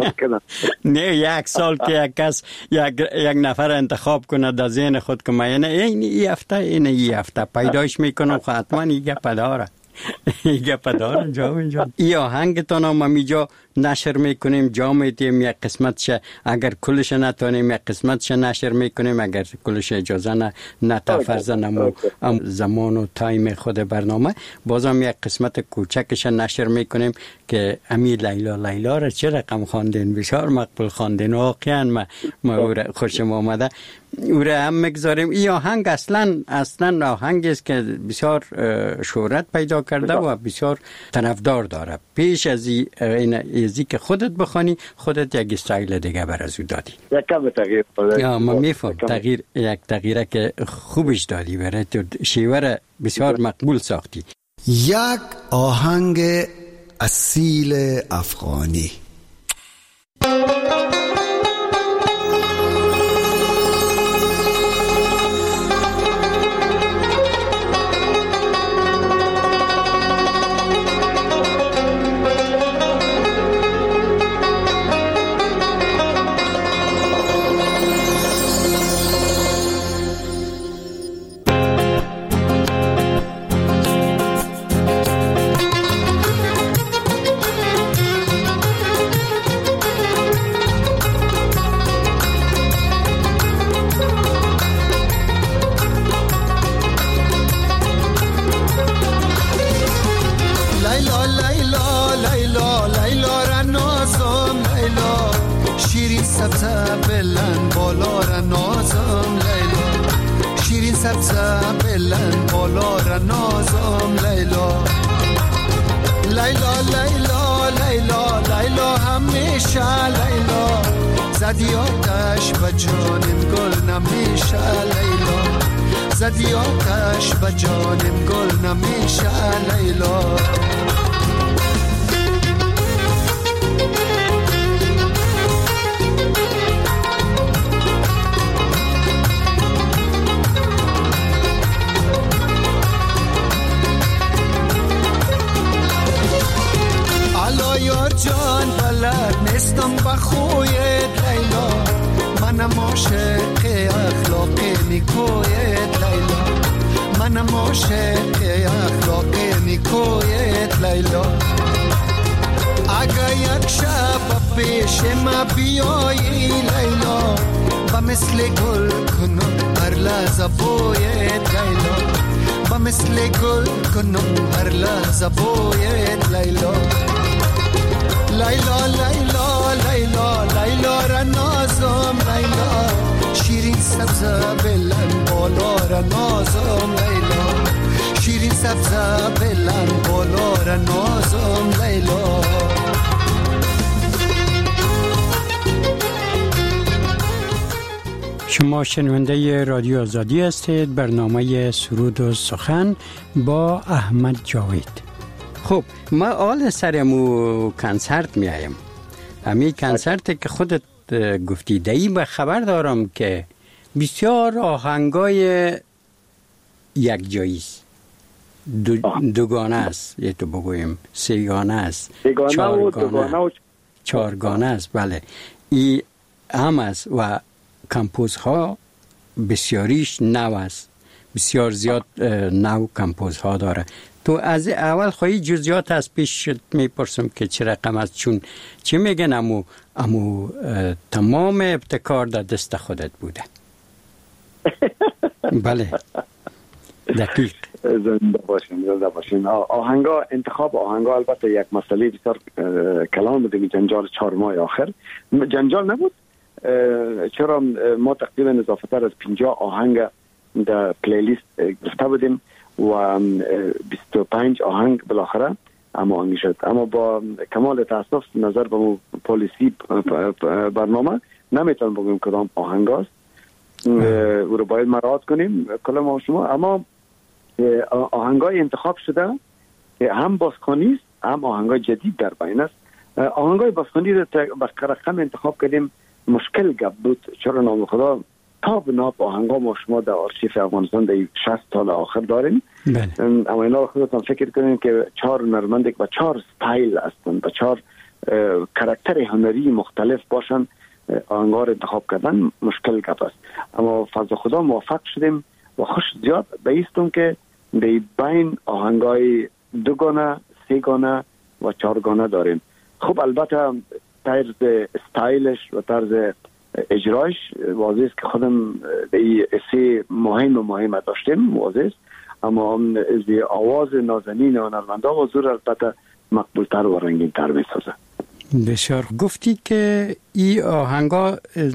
نه یک سال که یک کس یک یک نفر انتخاب کنه در ذهن خود که من این این هفته این این هفته پیداش میکنم حتما این گپ داره این گپ داره جاوید جان. این آهنگتون هم میجا نشر میکنیم جا میدیم یک قسمتش، اگر کلش نتونیم یک قسمتش نشر میکنیم، اگر کلش اجازه نه نه تا فرض نمو زمان و تایم خود برنامه بازم یک قسمت کوچکش نشر میکنیم که امی لیلا لیلا را چه رقم خواندین، بسیار مقبول خواندین واقعا ما ما خوشم آمده. او را هم میگذاریم. این آهنگ اصلا اصلا آهنگی است که بسیار شهرت پیدا کرده و بسیار طرفدار داره. پیش از این ازی که خودت بخوانی خودت یک استایل دیگه بر از او دادی. یک کم تغییر یا من میفهم تغییر یک تغییره که خوبش دادی برای تو شیوه بسیار مقبول ساختی. یک آهنگ اصیل افغانی. جان بلد نیستم با خویت لیلا، منم عاشق نیکویت لیلا، منم عاشق اخلاق نیکویت لیلا. اگه یک شب پیش ما بیایی لیلا، با مثل گل کنم هر لحظه بویت لیلا، با مثل گل کنم هر لحظه بویت لیلا. لیلا لیلا لیلا لیلا را نازم لیلا، شیرین سبزه بلند بالا را نازم لیلا، شیرین سبزه بلند بالا را نازم لیلا. شما شنونده رادیو آزادی هستید. برنامه سرود و سخن با احمد جاوید. خب ما آل سرمو کنسرت میایم. امی کنسرت که خودت گفتی دایی به خبر دارم که بسیار آهنگای یک جاییست، دو دوگانه است، یه تو بگویم سیگانه است، چهارگانه چهارگانه است. بله ای هم است و کمپوزها بسیاریش نو است، بسیار زیاد نو کمپوزها داره. تو از اول خواهی جزئیات از پیش میپرسم که چه رقم است، چون چه میگن امو امو تمام ابتکار در دست خودت بوده. بله دقیق. زنده باشین زنده باشین. آهنگا انتخاب آهنگا البته یک مسئله بسیار کلان بوده. جنجال چهار ماه آخر جنجال نبود، چرا ما تقریبا اضافه تر از پنجاه آهنگ در پلیلیست گرفته بودیم و بیست و پنج آهنگ بالاخره هماهنگی شد. اما با کمال تاسف نظر به پالیسی برنامه نمیتونم بگم کدام آهنگ است، او رو باید مراعات کنیم کل ما شما. اما آهنگای انتخاب شده هم بازخوانی است هم آهنگای جدید در بین است. آهنگای بازخوانی رو به رقم انتخاب کردیم، مشکل گپ بود، چرا نام خدا تا به ناب آهنگا ما شما در آرشیف افغانستان در شصت سال آخر داریم. اما اینا رو خودتان فکر کنیم که چهار هنرمند با چهار ستایل هستند، با چهار کاراکتر هنری مختلف باشن، آهنگا رو انتخاب کردن مشکل گپ است. اما فضل خدا موفق شدیم و خوش زیاد بایستم که در بین آهنگای دوگانه، سه‌گانه و چهارگانه داریم. خب البته طرز استایلش و طرز اجرایش واضح است که خودم به سه مهم و مهم داشتیم واضح است، اما از آواز نازنین هنرمندا و زور البته مقبولتر و رنگین‌تر می‌سازه. بسیار. گفتی که این آهنگا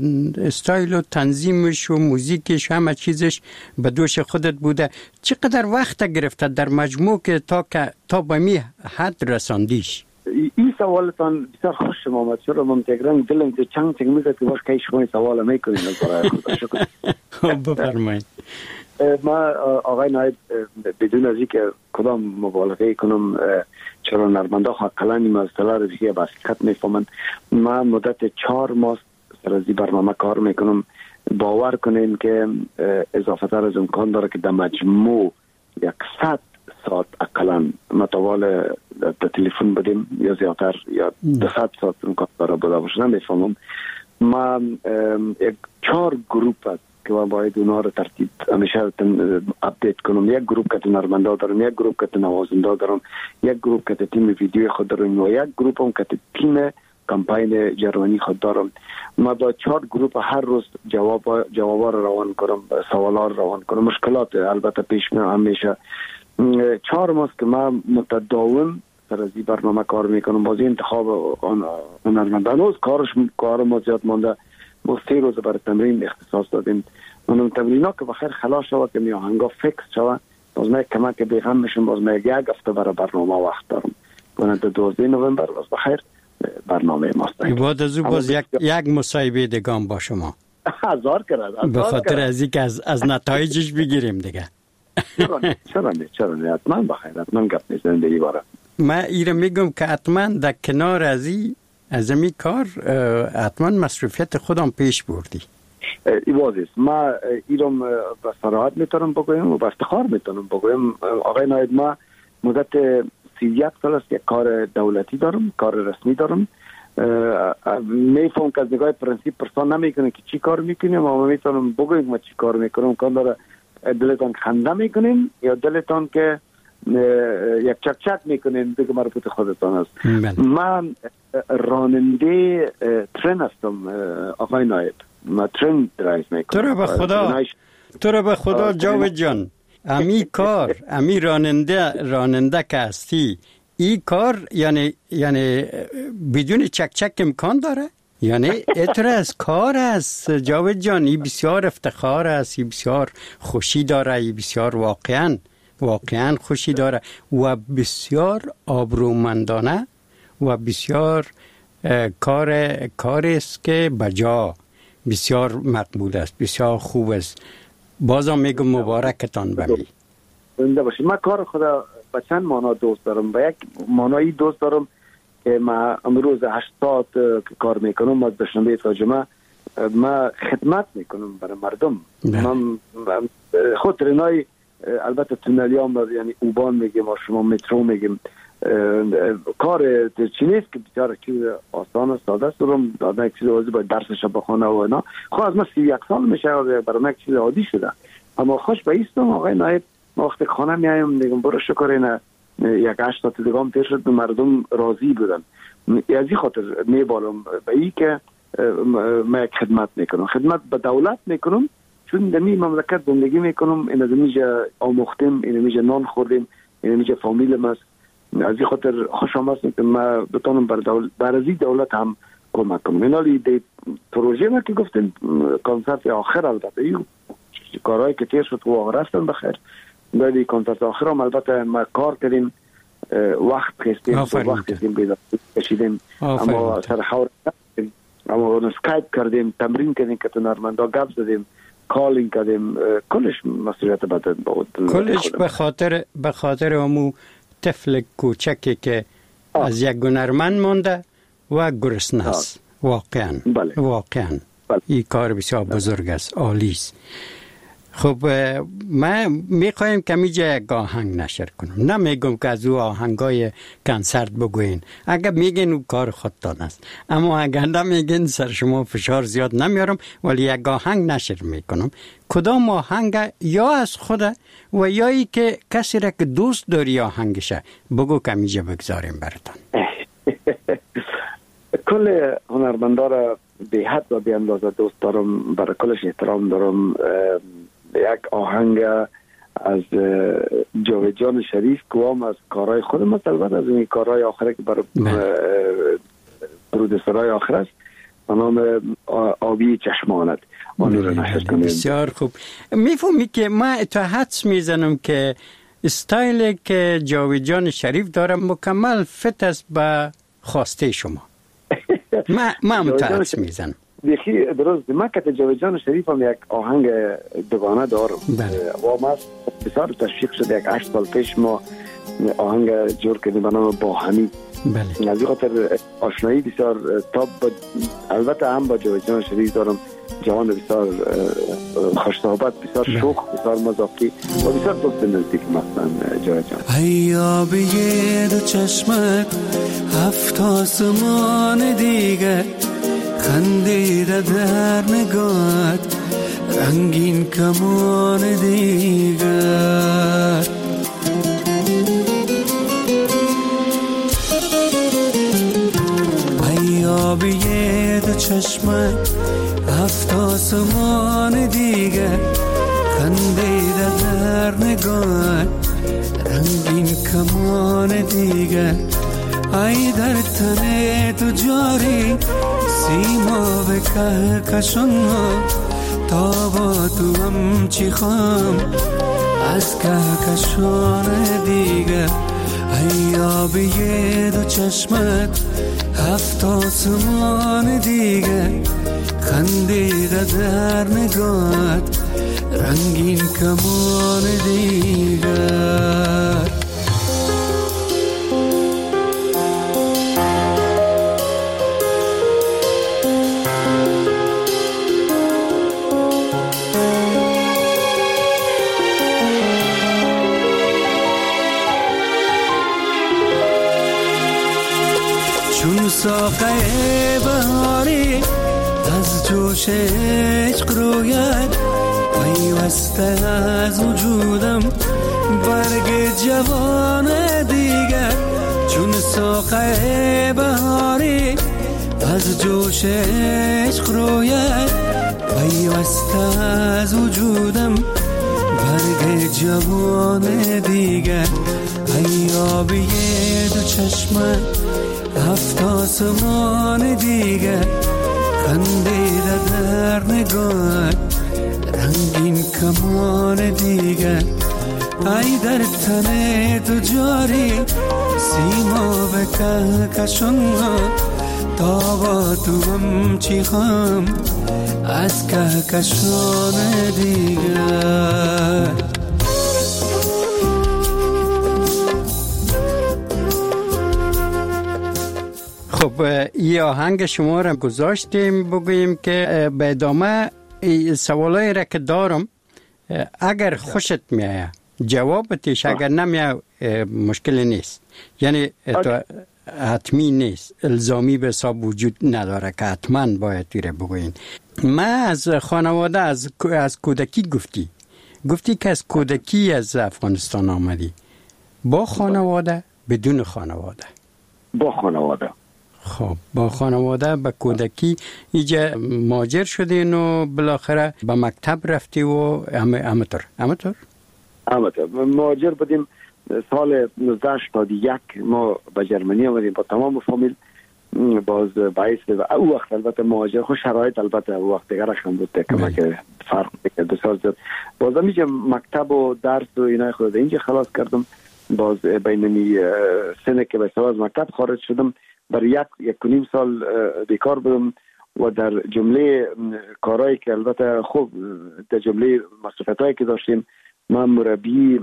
استایل و تنظیمش و موزیکش همه چیزش به دوش خودت بوده. چقدر وقت گرفته در مجموع که تا که تا به می حد رساندیش؟ این سوالتان بسیار خوش آمد، چرا من تگرنگ دلم تو چنگ چنگ میزد که باش که شما سوال میکنین از برای خدا. شکر. بفرمایید. ما آقای نایب بدون از اینکه کدام مبالغه کنم، چرا نرمنده حقلا این مسئله رو دیگه به حقیقت میفهمند. ما مدت چهار ماه سر از این برنامه کار میکنم. باور کنین که اضافه تر از امکان داره که در مجموع یکصد ساعت اقلا متوال در تلفن بدیم یا زیادتر یا دویست ساعت امکان داره بوده باشه، نمیفهمم. ما یک چهار گروپ هست که من باید اونا رو ترتیب همیشه اپدیت کنم. یک گروپ که هنرمندا دارم، یک گروپ که نوازنده دارم، یک گروپ که تیم ویدیو خود دارم و یک گروپ هم که تیم کمپاین جرمنی خود دارم. ما با چهار گروپ هر روز جواب جوابا رو روان کنم، سوالا رو روان کنم. مشکلات البته پیش میاد همیشه. چهار ماه که ما متداوم سر از این برنامه کار میکنم. بازی انتخاب هنرمندان روز کارش کار ما زیاد مانده. ما سه روز برای تمرین اختصاص دادیم. اونم تمرین ها که بخیر خلاص شود که می آهنگا فکس شود، باز من کمک بیغم میشم. باز من یک هفته برای برنامه وقت دارم. کنه تا دوازده نوامبر باز بخیر برنامه ماست. بعد از او باز یک یک مصاحبه دگام با شما. هزار کرد. به خاطر از اینکه از از نتایجش بگیریم دیگه. چرا نه چرا نه چرا نه حتما بخیر حتما گپ نیست زندگی باره. ما ایره میگم که حتما در کنار از این از این کار حتما مصروفیت خودم پیش بردی. ای واضح ما ایرم با صراحت میتونم بگویم و با افتخار میتونم بگویم آقای نایب ما مدت سی و یک سال است که کار دولتی دارم، کار رسمی دارم میفهم که از نگاه پرنسیپ پرسان نمیکنه که چی کار میکنیم، اما میتونم بگویم ما چی کار میکنم. کار داره دلتان خنده میکنیم یا دلتان که یک چک چک میکنیم دیگه مربوط خودتان است. من راننده ترن هستم آقای نایب، من ترن درایو میکنم. تو رو به خدا تو رو به خدا جاوید جان، امی کار امی راننده راننده که هستی، این کار یعنی یعنی بدون چک چک امکان داره؟ یعنی اتر از کار است جاوید جان. این بسیار افتخار است، این بسیار خوشی داره، این بسیار واقعا واقعا خوشی داره و بسیار آبرومندانه و بسیار کار کاری است که بجا بسیار مقبول است، بسیار خوب است. بازم میگم مبارکتان بمی. زنده باشید. من کار خدا به چند معنا دوست دارم. به یک معنایی دوست دارم که ما امروز هشت ساعت که کار میکنم از دوشنبه تا جمعه ما خدمت میکنم برای مردم. من خود رنای البته تونلیام یعنی اوبان میگیم و شما مترو میگیم، کار چی نیست که بیچاره چیز آسان است، ساده است. دارم دادن یک چیز عادی باید درسش بخونه و اینا. خب از من سی یک سال میشه برای من یک چیز عادی شده، اما خوش به ایستم آقای نایب. ما وقتی خانه میایم میگم برو شکر اینه یک هشت تا دیگام تیر شد، مردم راضی بودن. از این خاطر میبالم به این که ما یک خدمت میکنم، خدمت به دولت میکنم، چون در این مملکت زندگی میکنم، این از اینجا آموختیم، این اینجا نان خوردیم، این اینجا فامیلم است. از این خاطر خوشم است که ما بتونم بر دولت بر ازی دولت هم کمک کنم. این حالی دی پروژه ما که گفتیم کنسرت آخر، البته این کارهایی که تیر شد و آخر هستن بخیر. داری کنسرت آخر هم البته ما کار کردیم، وقت خستیم، وقت خستیم بیدار کشیدیم، اما سر حور کردیم، اما اسکایپ کردیم، تمرین کردیم که تنرمندا گپ زدیم، کالینگ کردیم، کلش مسئولیت بدن بود. کلش به خاطر به خاطر امو طفل کوچکی که آه. از یک هنرمند مونده و گرسنه است. واقعا بله. واقعا بله. این کار بسیار بزرگ است، عالی است. خب ما میخوایم که میجا یک آهنگ نشر کنم. نمیگم که از او آهنگای کنسرت بگوین، اگر میگین او کار خودتان است، اما اگر نمیگین سر شما فشار زیاد نمیارم، ولی یک آهنگ نشر میکنم. کدام آهنگ؟ یا از خود و یا ای که کسی را که دوست داری آهنگشه بگو که میجا بگذاریم براتان. کل هنرمندا را به حد و به اندازه دوست دارم، برای کلش احترام دارم. یک آهنگ از جاوید جان شریف که هم از کارهای خودم است، البته از این کارهای آخره که برای پرودوسرهای آخر است، به نام آبی چشمانت. آنی رو نشر کنیم. بسیار خوب. میفهمی که من تا حدس میزنم که استایل که جاوید جان شریف داره مکمل فت است به خواسته شما. من من تا حدس میزنم. دیگه درست. من که جاوید جان شریف هم یک آهنگ دوگانه دارم و ما بسیار تشویق شد. یک هشت سال پیش ما آهنگ جور کردیم به نام با همی. بله. از این خاطر آشنایی بسیار تاب با، البته هم با جاوید جان شریف دارم. جوان بسیار خوش صحبت، بسیار شوخ، بسیار مذاقی و بسیار دوست نزدیک مثلا جاوید جان. ای آبی دو چشمت هفت آسمان دیگه، خندیده در نگاهت رنگین کمان دیگر. ای آبی دو چشمت هفت آسمان دیگر، خندیده در نگاهت رنگین کمان دیگر. ای در تن تو جاری سیما به کهکشان ها، تا با تو هم چی خوام از کهکشان دیگر. ای آبی دو چشمت هفت آسمان دیگر، خندیده در نگاهت رنگین کمان دیگر. ساقه بهاری از جوش عشق روید پیوسته از وجودم برگ جوان دیگر چون ساقه بهاری از جوش عشق روید پیوسته از وجودم برگ جوان دیگر ای آبی دو چشمه هفت آسمان دیگر خندیده در نگاه رنگین کمان دیگر ای در تن تو جاری سیما به کهکشان تا با تو هم چی خواهم از کهکشان دیگر. خب این آهنگ شما را گذاشتیم بگوییم که به ادامه سوالایی را که دارم اگر خوشت میایه جوابتش اگر نمیایه مشکلی نیست، یعنی حتمی نیست، الزامی به حساب وجود نداره که حتما باید تیره بگوین. من از خانواده از از کودکی گفتی گفتی که از کودکی از افغانستان آمدی، با خانواده بدون خانواده؟ با خانواده. خب با خانواده به کودکی اینجا مهاجر شدین و بالاخره به مکتب رفتی و همطور همطور همطور مهاجر بودیم سال نوزده هشتاد و یک ما به جرمنی آمدیم با تمام فامیل. باز باعث او وقت البته مهاجر خوش شرایط البته او وقت دیگر رخم بود که که فرق که بسیار زیاد. باز اینجا مکتب و درس و اینای خود اینجا خلاص کردم. باز بینمی سنه که به از مکتب خارج شدم برای یک یک و نیم سال بیکار بودم و در جمله کارهایی که البته خوب در جمله مصرفیتایی که داشتیم من مربی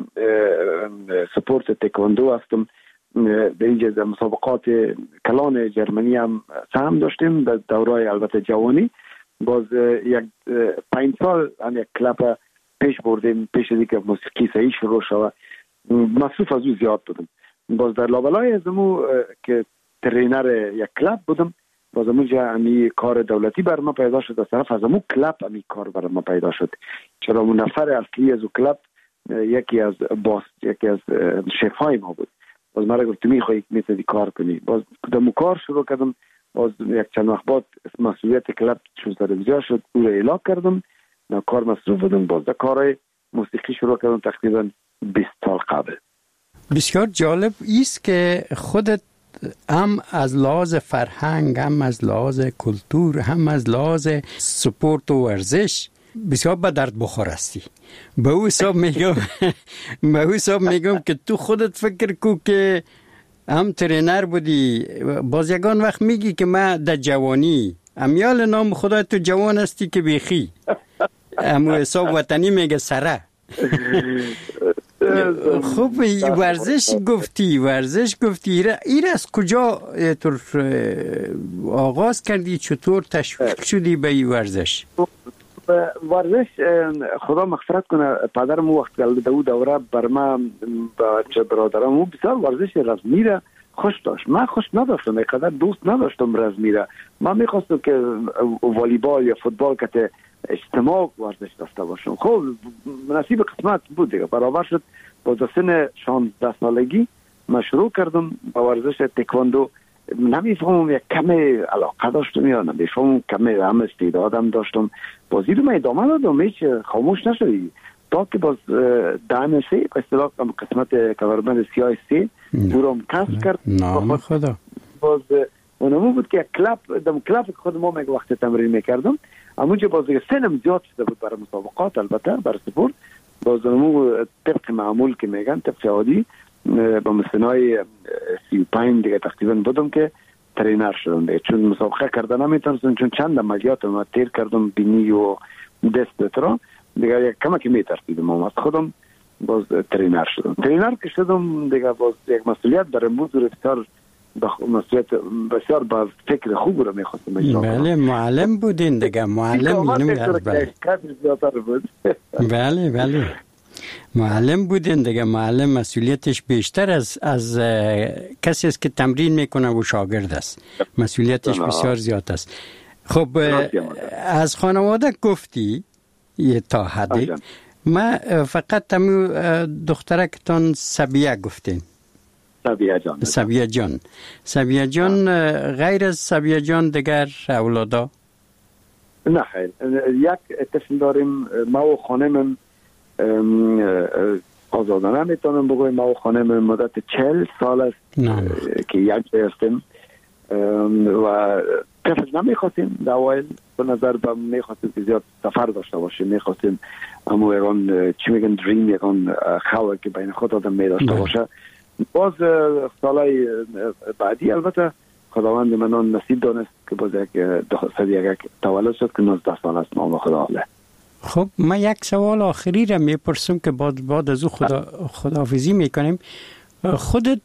سپورت تکواندو هستم. در اینجا در مسابقات کلان جرمنی هم سهم داشتیم در دورای البته جوانی. باز یک پنج سال هم یک کلاب پیش بردیم پیش از اینکه موسیقی صحیح شروع شود. مصروف از او زیاد بودم. باز در لابلای از امو که ترینر یک کلاب بودم باز امونجا امی کار دولتی بر ما پیدا شد. از طرف از امو کلاب امی کار بر ما پیدا شد چرا اون نفر اصلی از او کلاب یکی از باس یکی از شفای ما بود. باز مرا گفت میخوایی میتونی کار کنی. باز کدامو کار شروع کردم. باز یک چند وقت بعد مسئولیت کلاب شد بزیار شد او را اعلام کردم na کار مصروف بودم. باز در کار موسیقی شروع کردم تقریبا بیست سال قبل. بسیار جالب است که خودت هم از لحاظ فرهنگ هم از لحاظ کلتور هم از لحاظ سپورت و ورزش بسیار به درد بخور هستی. به او حساب میگم به او حساب میگم که تو خودت فکر کو که هم ترینر بودی. باز یگان وقت میگی که من در جوانی امیال نام خدا تو جوان هستی که بیخی امو حساب وطنی میگه سره. خوب ورزش گفتی ورزش گفتی این از کجا تو آغاز کردی؟ چطور تشویق شدی به این ورزش؟ ورزش خدا مغفرت کنه پدرم وقت گلده او دوره بر من بچه برادرم او بسیار ورزش رزمی را خوش داشت. من خوش نداشتم اینقدر دوست نداشتم رزمی را. من میخواستم که والیبال یا فوتبال که اجتماع ورزش داشته باشم. خب نصیب قسمت بود دیگه برابر شد. با سن شانزده سالگی من شروع کردم با ورزش تکواندو. نمیفهمم یک کم علاقه داشتم یا نمیفهمم کم هم استعدادم داشتم. بازی رو من ادامه دادم هیچ خاموش نشدی تا که باز دهن سه به اصطلاح قسمت کوربند سیاه سه او رو کسب کرد. نام خدا. باز اونمو بود که کلاب دم کلاب خود ما میگه وقت تمرین میکردم همونجا باز سنم زیاد شده بود برای مسابقات البته برای سپورت. باز اونمو طبق معمول که میگن طبق عادی با مسنای سی و پنج دیگه تقریبا بودم که ترینر شدم دیگه. چون مسابقه کردن نمیتونستم چون چند عملیات ما تیر کردم بینی و دست ترا دیگه یک کمکی میترسیدم اما از خودم باز ترینر شدم. ترینر که شدم دیگه باز یک مسئولیت برای موضوع بسیار مسئولیت بسیار با فکر خوب رو میخواستم اجرا کنم. بله معلم بودین دیگه معلم اینو میگه. بله بله بله معلم بودین دیگه. معلم مسئولیتش بیشتر از از کسی است که تمرین میکنه و شاگرد است. مسئولیتش بسیار زیاد است. خب از خانواده گفتی یه تا حدی. ما فقط تمو دخترکتان سبیه گفتین. سبیه جان. سبیه جان. سبیه جان غیر از سبیه جان دیگر اولادا؟ نه خیر. یک طفل داریم. ما و خانمم آزادانه میتونم بگویم ما و خانمم مدت چهل سال است که یک جای هستیم و طفل نمیخواستیم در اوایل. به نظر به میخواستیم که زیاد سفر داشته باشیم. میخواستیم اما یکان چی میگن دریم، یکان خواه که بین خود آدم میداشته باشه. باز سالای بعدی البته خداوند منان نصیب دانست که باز یک صدیق یک تولد شد که نوزده سال است. نام خدا حاله. خب ما یک سوال آخری را میپرسم که بعد بعد از او خدا خداحافظی میکنیم. خودت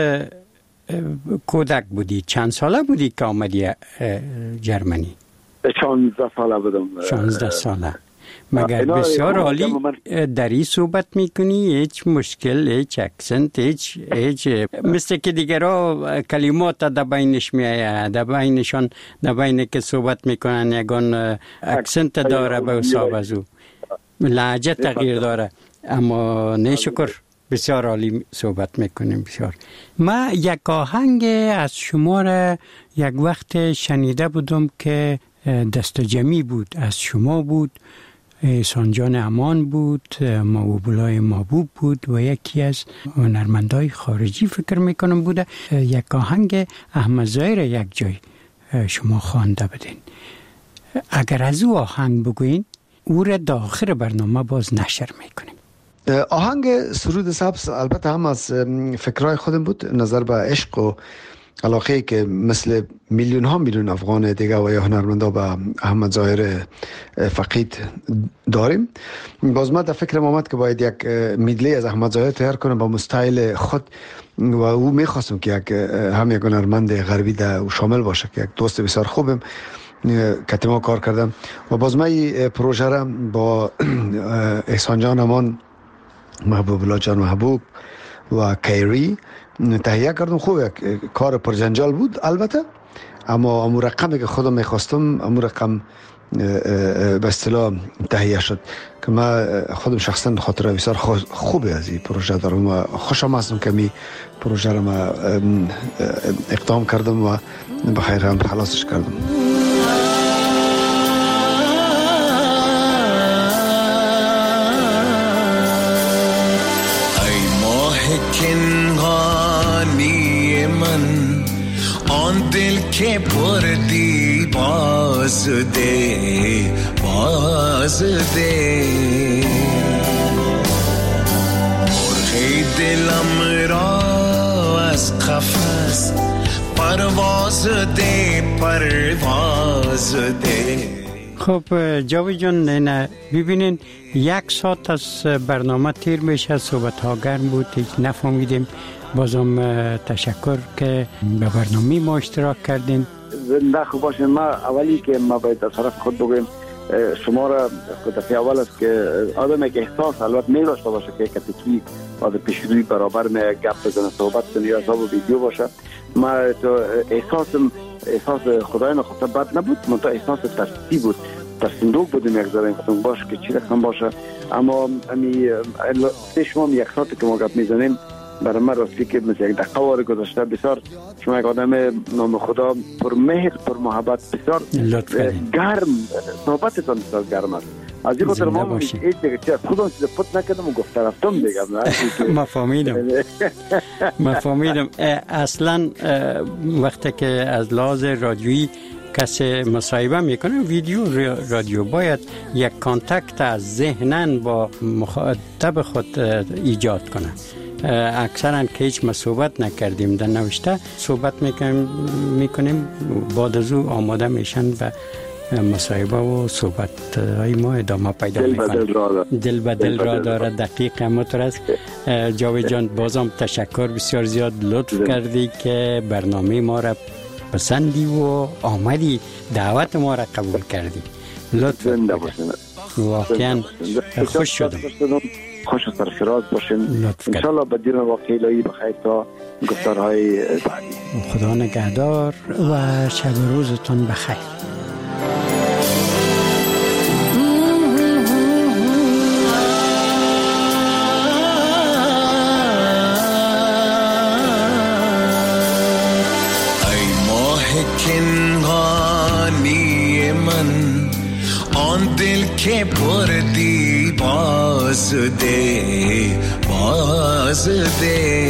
کودک بودی، چند ساله بودی که آمدی جرمنی؟ شانزده ساله بودم. شانزده ساله. مگر بسیار عالی دری صحبت میکنی؟ هیچ مشکل، هیچ اکسنت، هیچ هیچ مثل که دیگرها کلمات در بینش میآید، در بینشان در بین که صحبت میکنن یگان اکسنت داره به حساب از او، لهجه تغییر داره. اما نه شکر بسیار عالی صحبت میکنیم. بسیار. ما یک آهنگ از شما را یک وقت شنیده بودم که دست جمعی بود، از شما بود، احسان جان امان بود، موبولای محبوب بود و یکی از هنرمندای خارجی فکر میکنم بوده. یک آهنگ احمد ظاهر یک جای شما خوانده بدین. اگر از او آهنگ بگوین او را در آخر برنامه باز نشر میکنیم. آهنگ سرود سبز البته هم از فکرهای خودم بود، نظر به عشق و علاقه که مثل میلیون ها میلیون افغان دیگه و یا هنرمندا به احمد ظاهر فقید داریم. باز ما در فکرم آمد که باید یک میدلی از احمد ظاهر تیار کنم با مستایل خود و او میخواستم که یک هم یک هنرمند غربی در شامل باشه که یک دوست بسیار خوبم کتما کار کردم و باز ما این پروژه را با احسان جان امان، محبوب الله جان محبوب و کیری تهیه کردم. خوب یک کار پرجنجال بود البته، اما امور رقمی که خودم میخواستم امور رقم به اصطلاح تهیه شد که ما خودم شخصا خاطر بسیار خوبی از این پروژه دارم و خوشم هستم که می پروژه را ما اقدام کردم و بخیر هم خلاصش کردم. दिल के पर्दी बाज दे बाज दे مرغ دلم را از قفس پرواز ده پرواز ده. خب جاوید جان نه ببینین یک ساعت از برنامه تیر میشه، صحبت ها گرم بود، هیچ نفهمیدیم. بازم تشکر که به برنامه ما اشتراک کردین. زنده خوب باشین. ما اولی که ما باید از طرف خود بگویم شما را دفعه اول است که آدم یک احساس البته می داشته باشه که کتکی از پیشروی برابر می گپ بزنه، صحبت کنه یا حساب ویدیو باشه. ما تو احساسم احساس خدای نخواسته بد نبود، منتها احساس ترسی بود، ترسیندوک بودیم یک ذره این باشه که چی رقم باشه. اما امی شما یک ساعت که ما گپ میزنیم برای من راستی که مثل یک دقیقه وارد گذاشته. بسیار شما یک آدم نام خدا پر مهر پر محبت، بسیار گرم، صحبتتان بسیار گرم است. از این خاطر ما هیچ دیگه چیز خودم چیز پت نکردم و گفته رفتم دیگه. ما فهمیدم ما فهمیدم. اصلا وقتی که از لحاظ رادیویی کسی مصاحبه میکنه ویدیو رادیو باید یک کانتکت از ذهنن با مخاطب خود ایجاد کنه. اکثرا که هیچ ما صحبت نکردیم در نوشته صحبت میکنیم میکنیم بعد از او آماده میشن و مصاحبه و صحبت های ما ادامه پیدا میکنه. دل به دل را داره. دقیق همونطور است. جاوید جان بازم تشکر، بسیار زیاد لطف کردی که برنامه ما را پسندی و آمدی، دعوت ما را قبول کردی. لطف واقعا خوش شدم. خوش از طرف راز باشین انشالله. بدون واقعی لایی بخیر تا گفتارهای بعدی. خدا نگهدار و شب روزتون بخیر. کنهانی من آن دل که بردی باز ده باز ده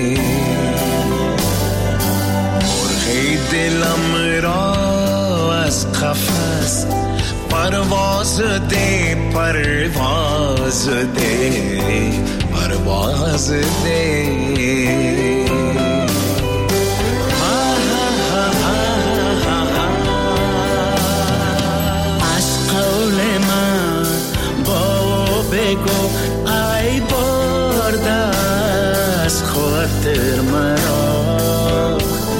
مرغ دلم را از قفس پرواز ده پرواز ده پرواز ده بگو ای برده از خاطر مرا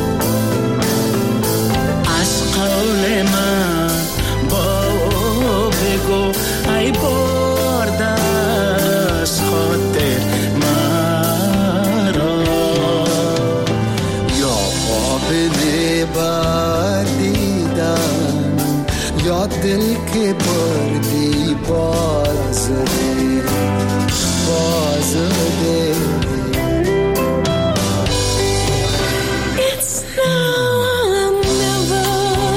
از قول من با بگو ای برده از خاطر مرا یا خواب بردیدن یا دل که بردی باز ده باز ده. It's now or never.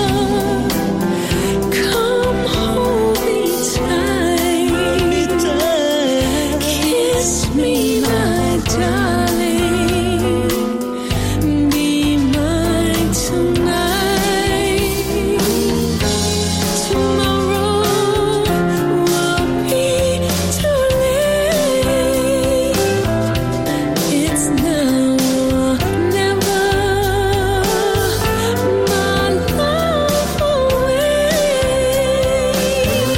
Come hold me tight. Kiss me, my darling. Be mine tonight. Tomorrow will be too late. It's now or never. My love away.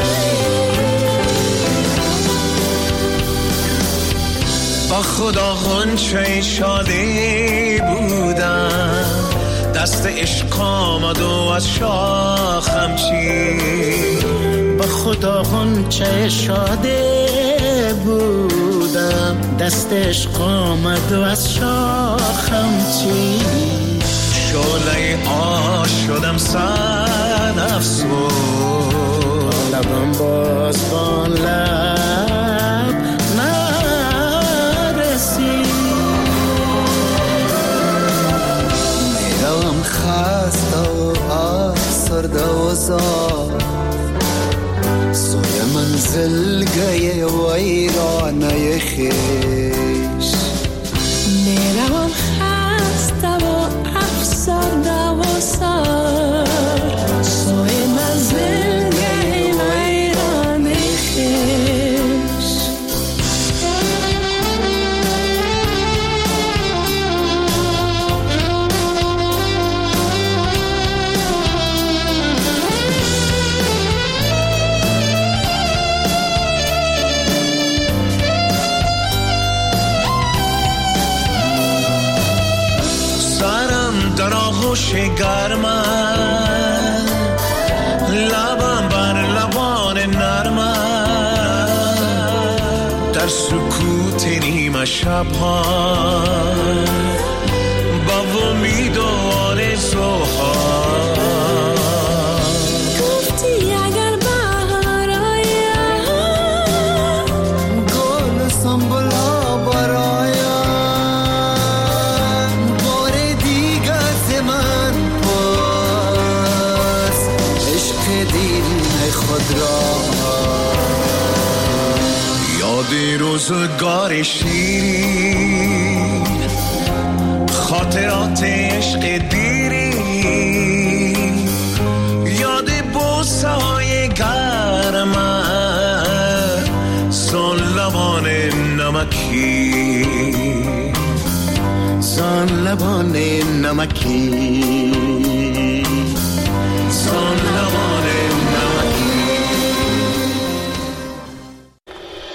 با خدا غنچه شاده بودم دست عشق آمد و از شاخم چید با خدا غنچه شاده بودم دست عشق آمد و از شاخم چید شعله آش شدم صد افسوس لبم باز بان لب نرسید میروم خسته و افسرده و زار سوی منزلگه ویرانه خویش میروم خسته و افسرده و سار سوی منزلگه ویرانه خویش. سرم در آغوش گرمم لبم بر لبان نرمم در سکوت نیمه شبها با امید و آرزوها گفتی اگر بهار آید گل سنبلا برایم بار دیگر ز من پرس عشق دل خود را یاد روزگار شیرین خاطرات عشق دیرین یاد بوسه های گرم زان لبان نمکی زان لبان نمکی زان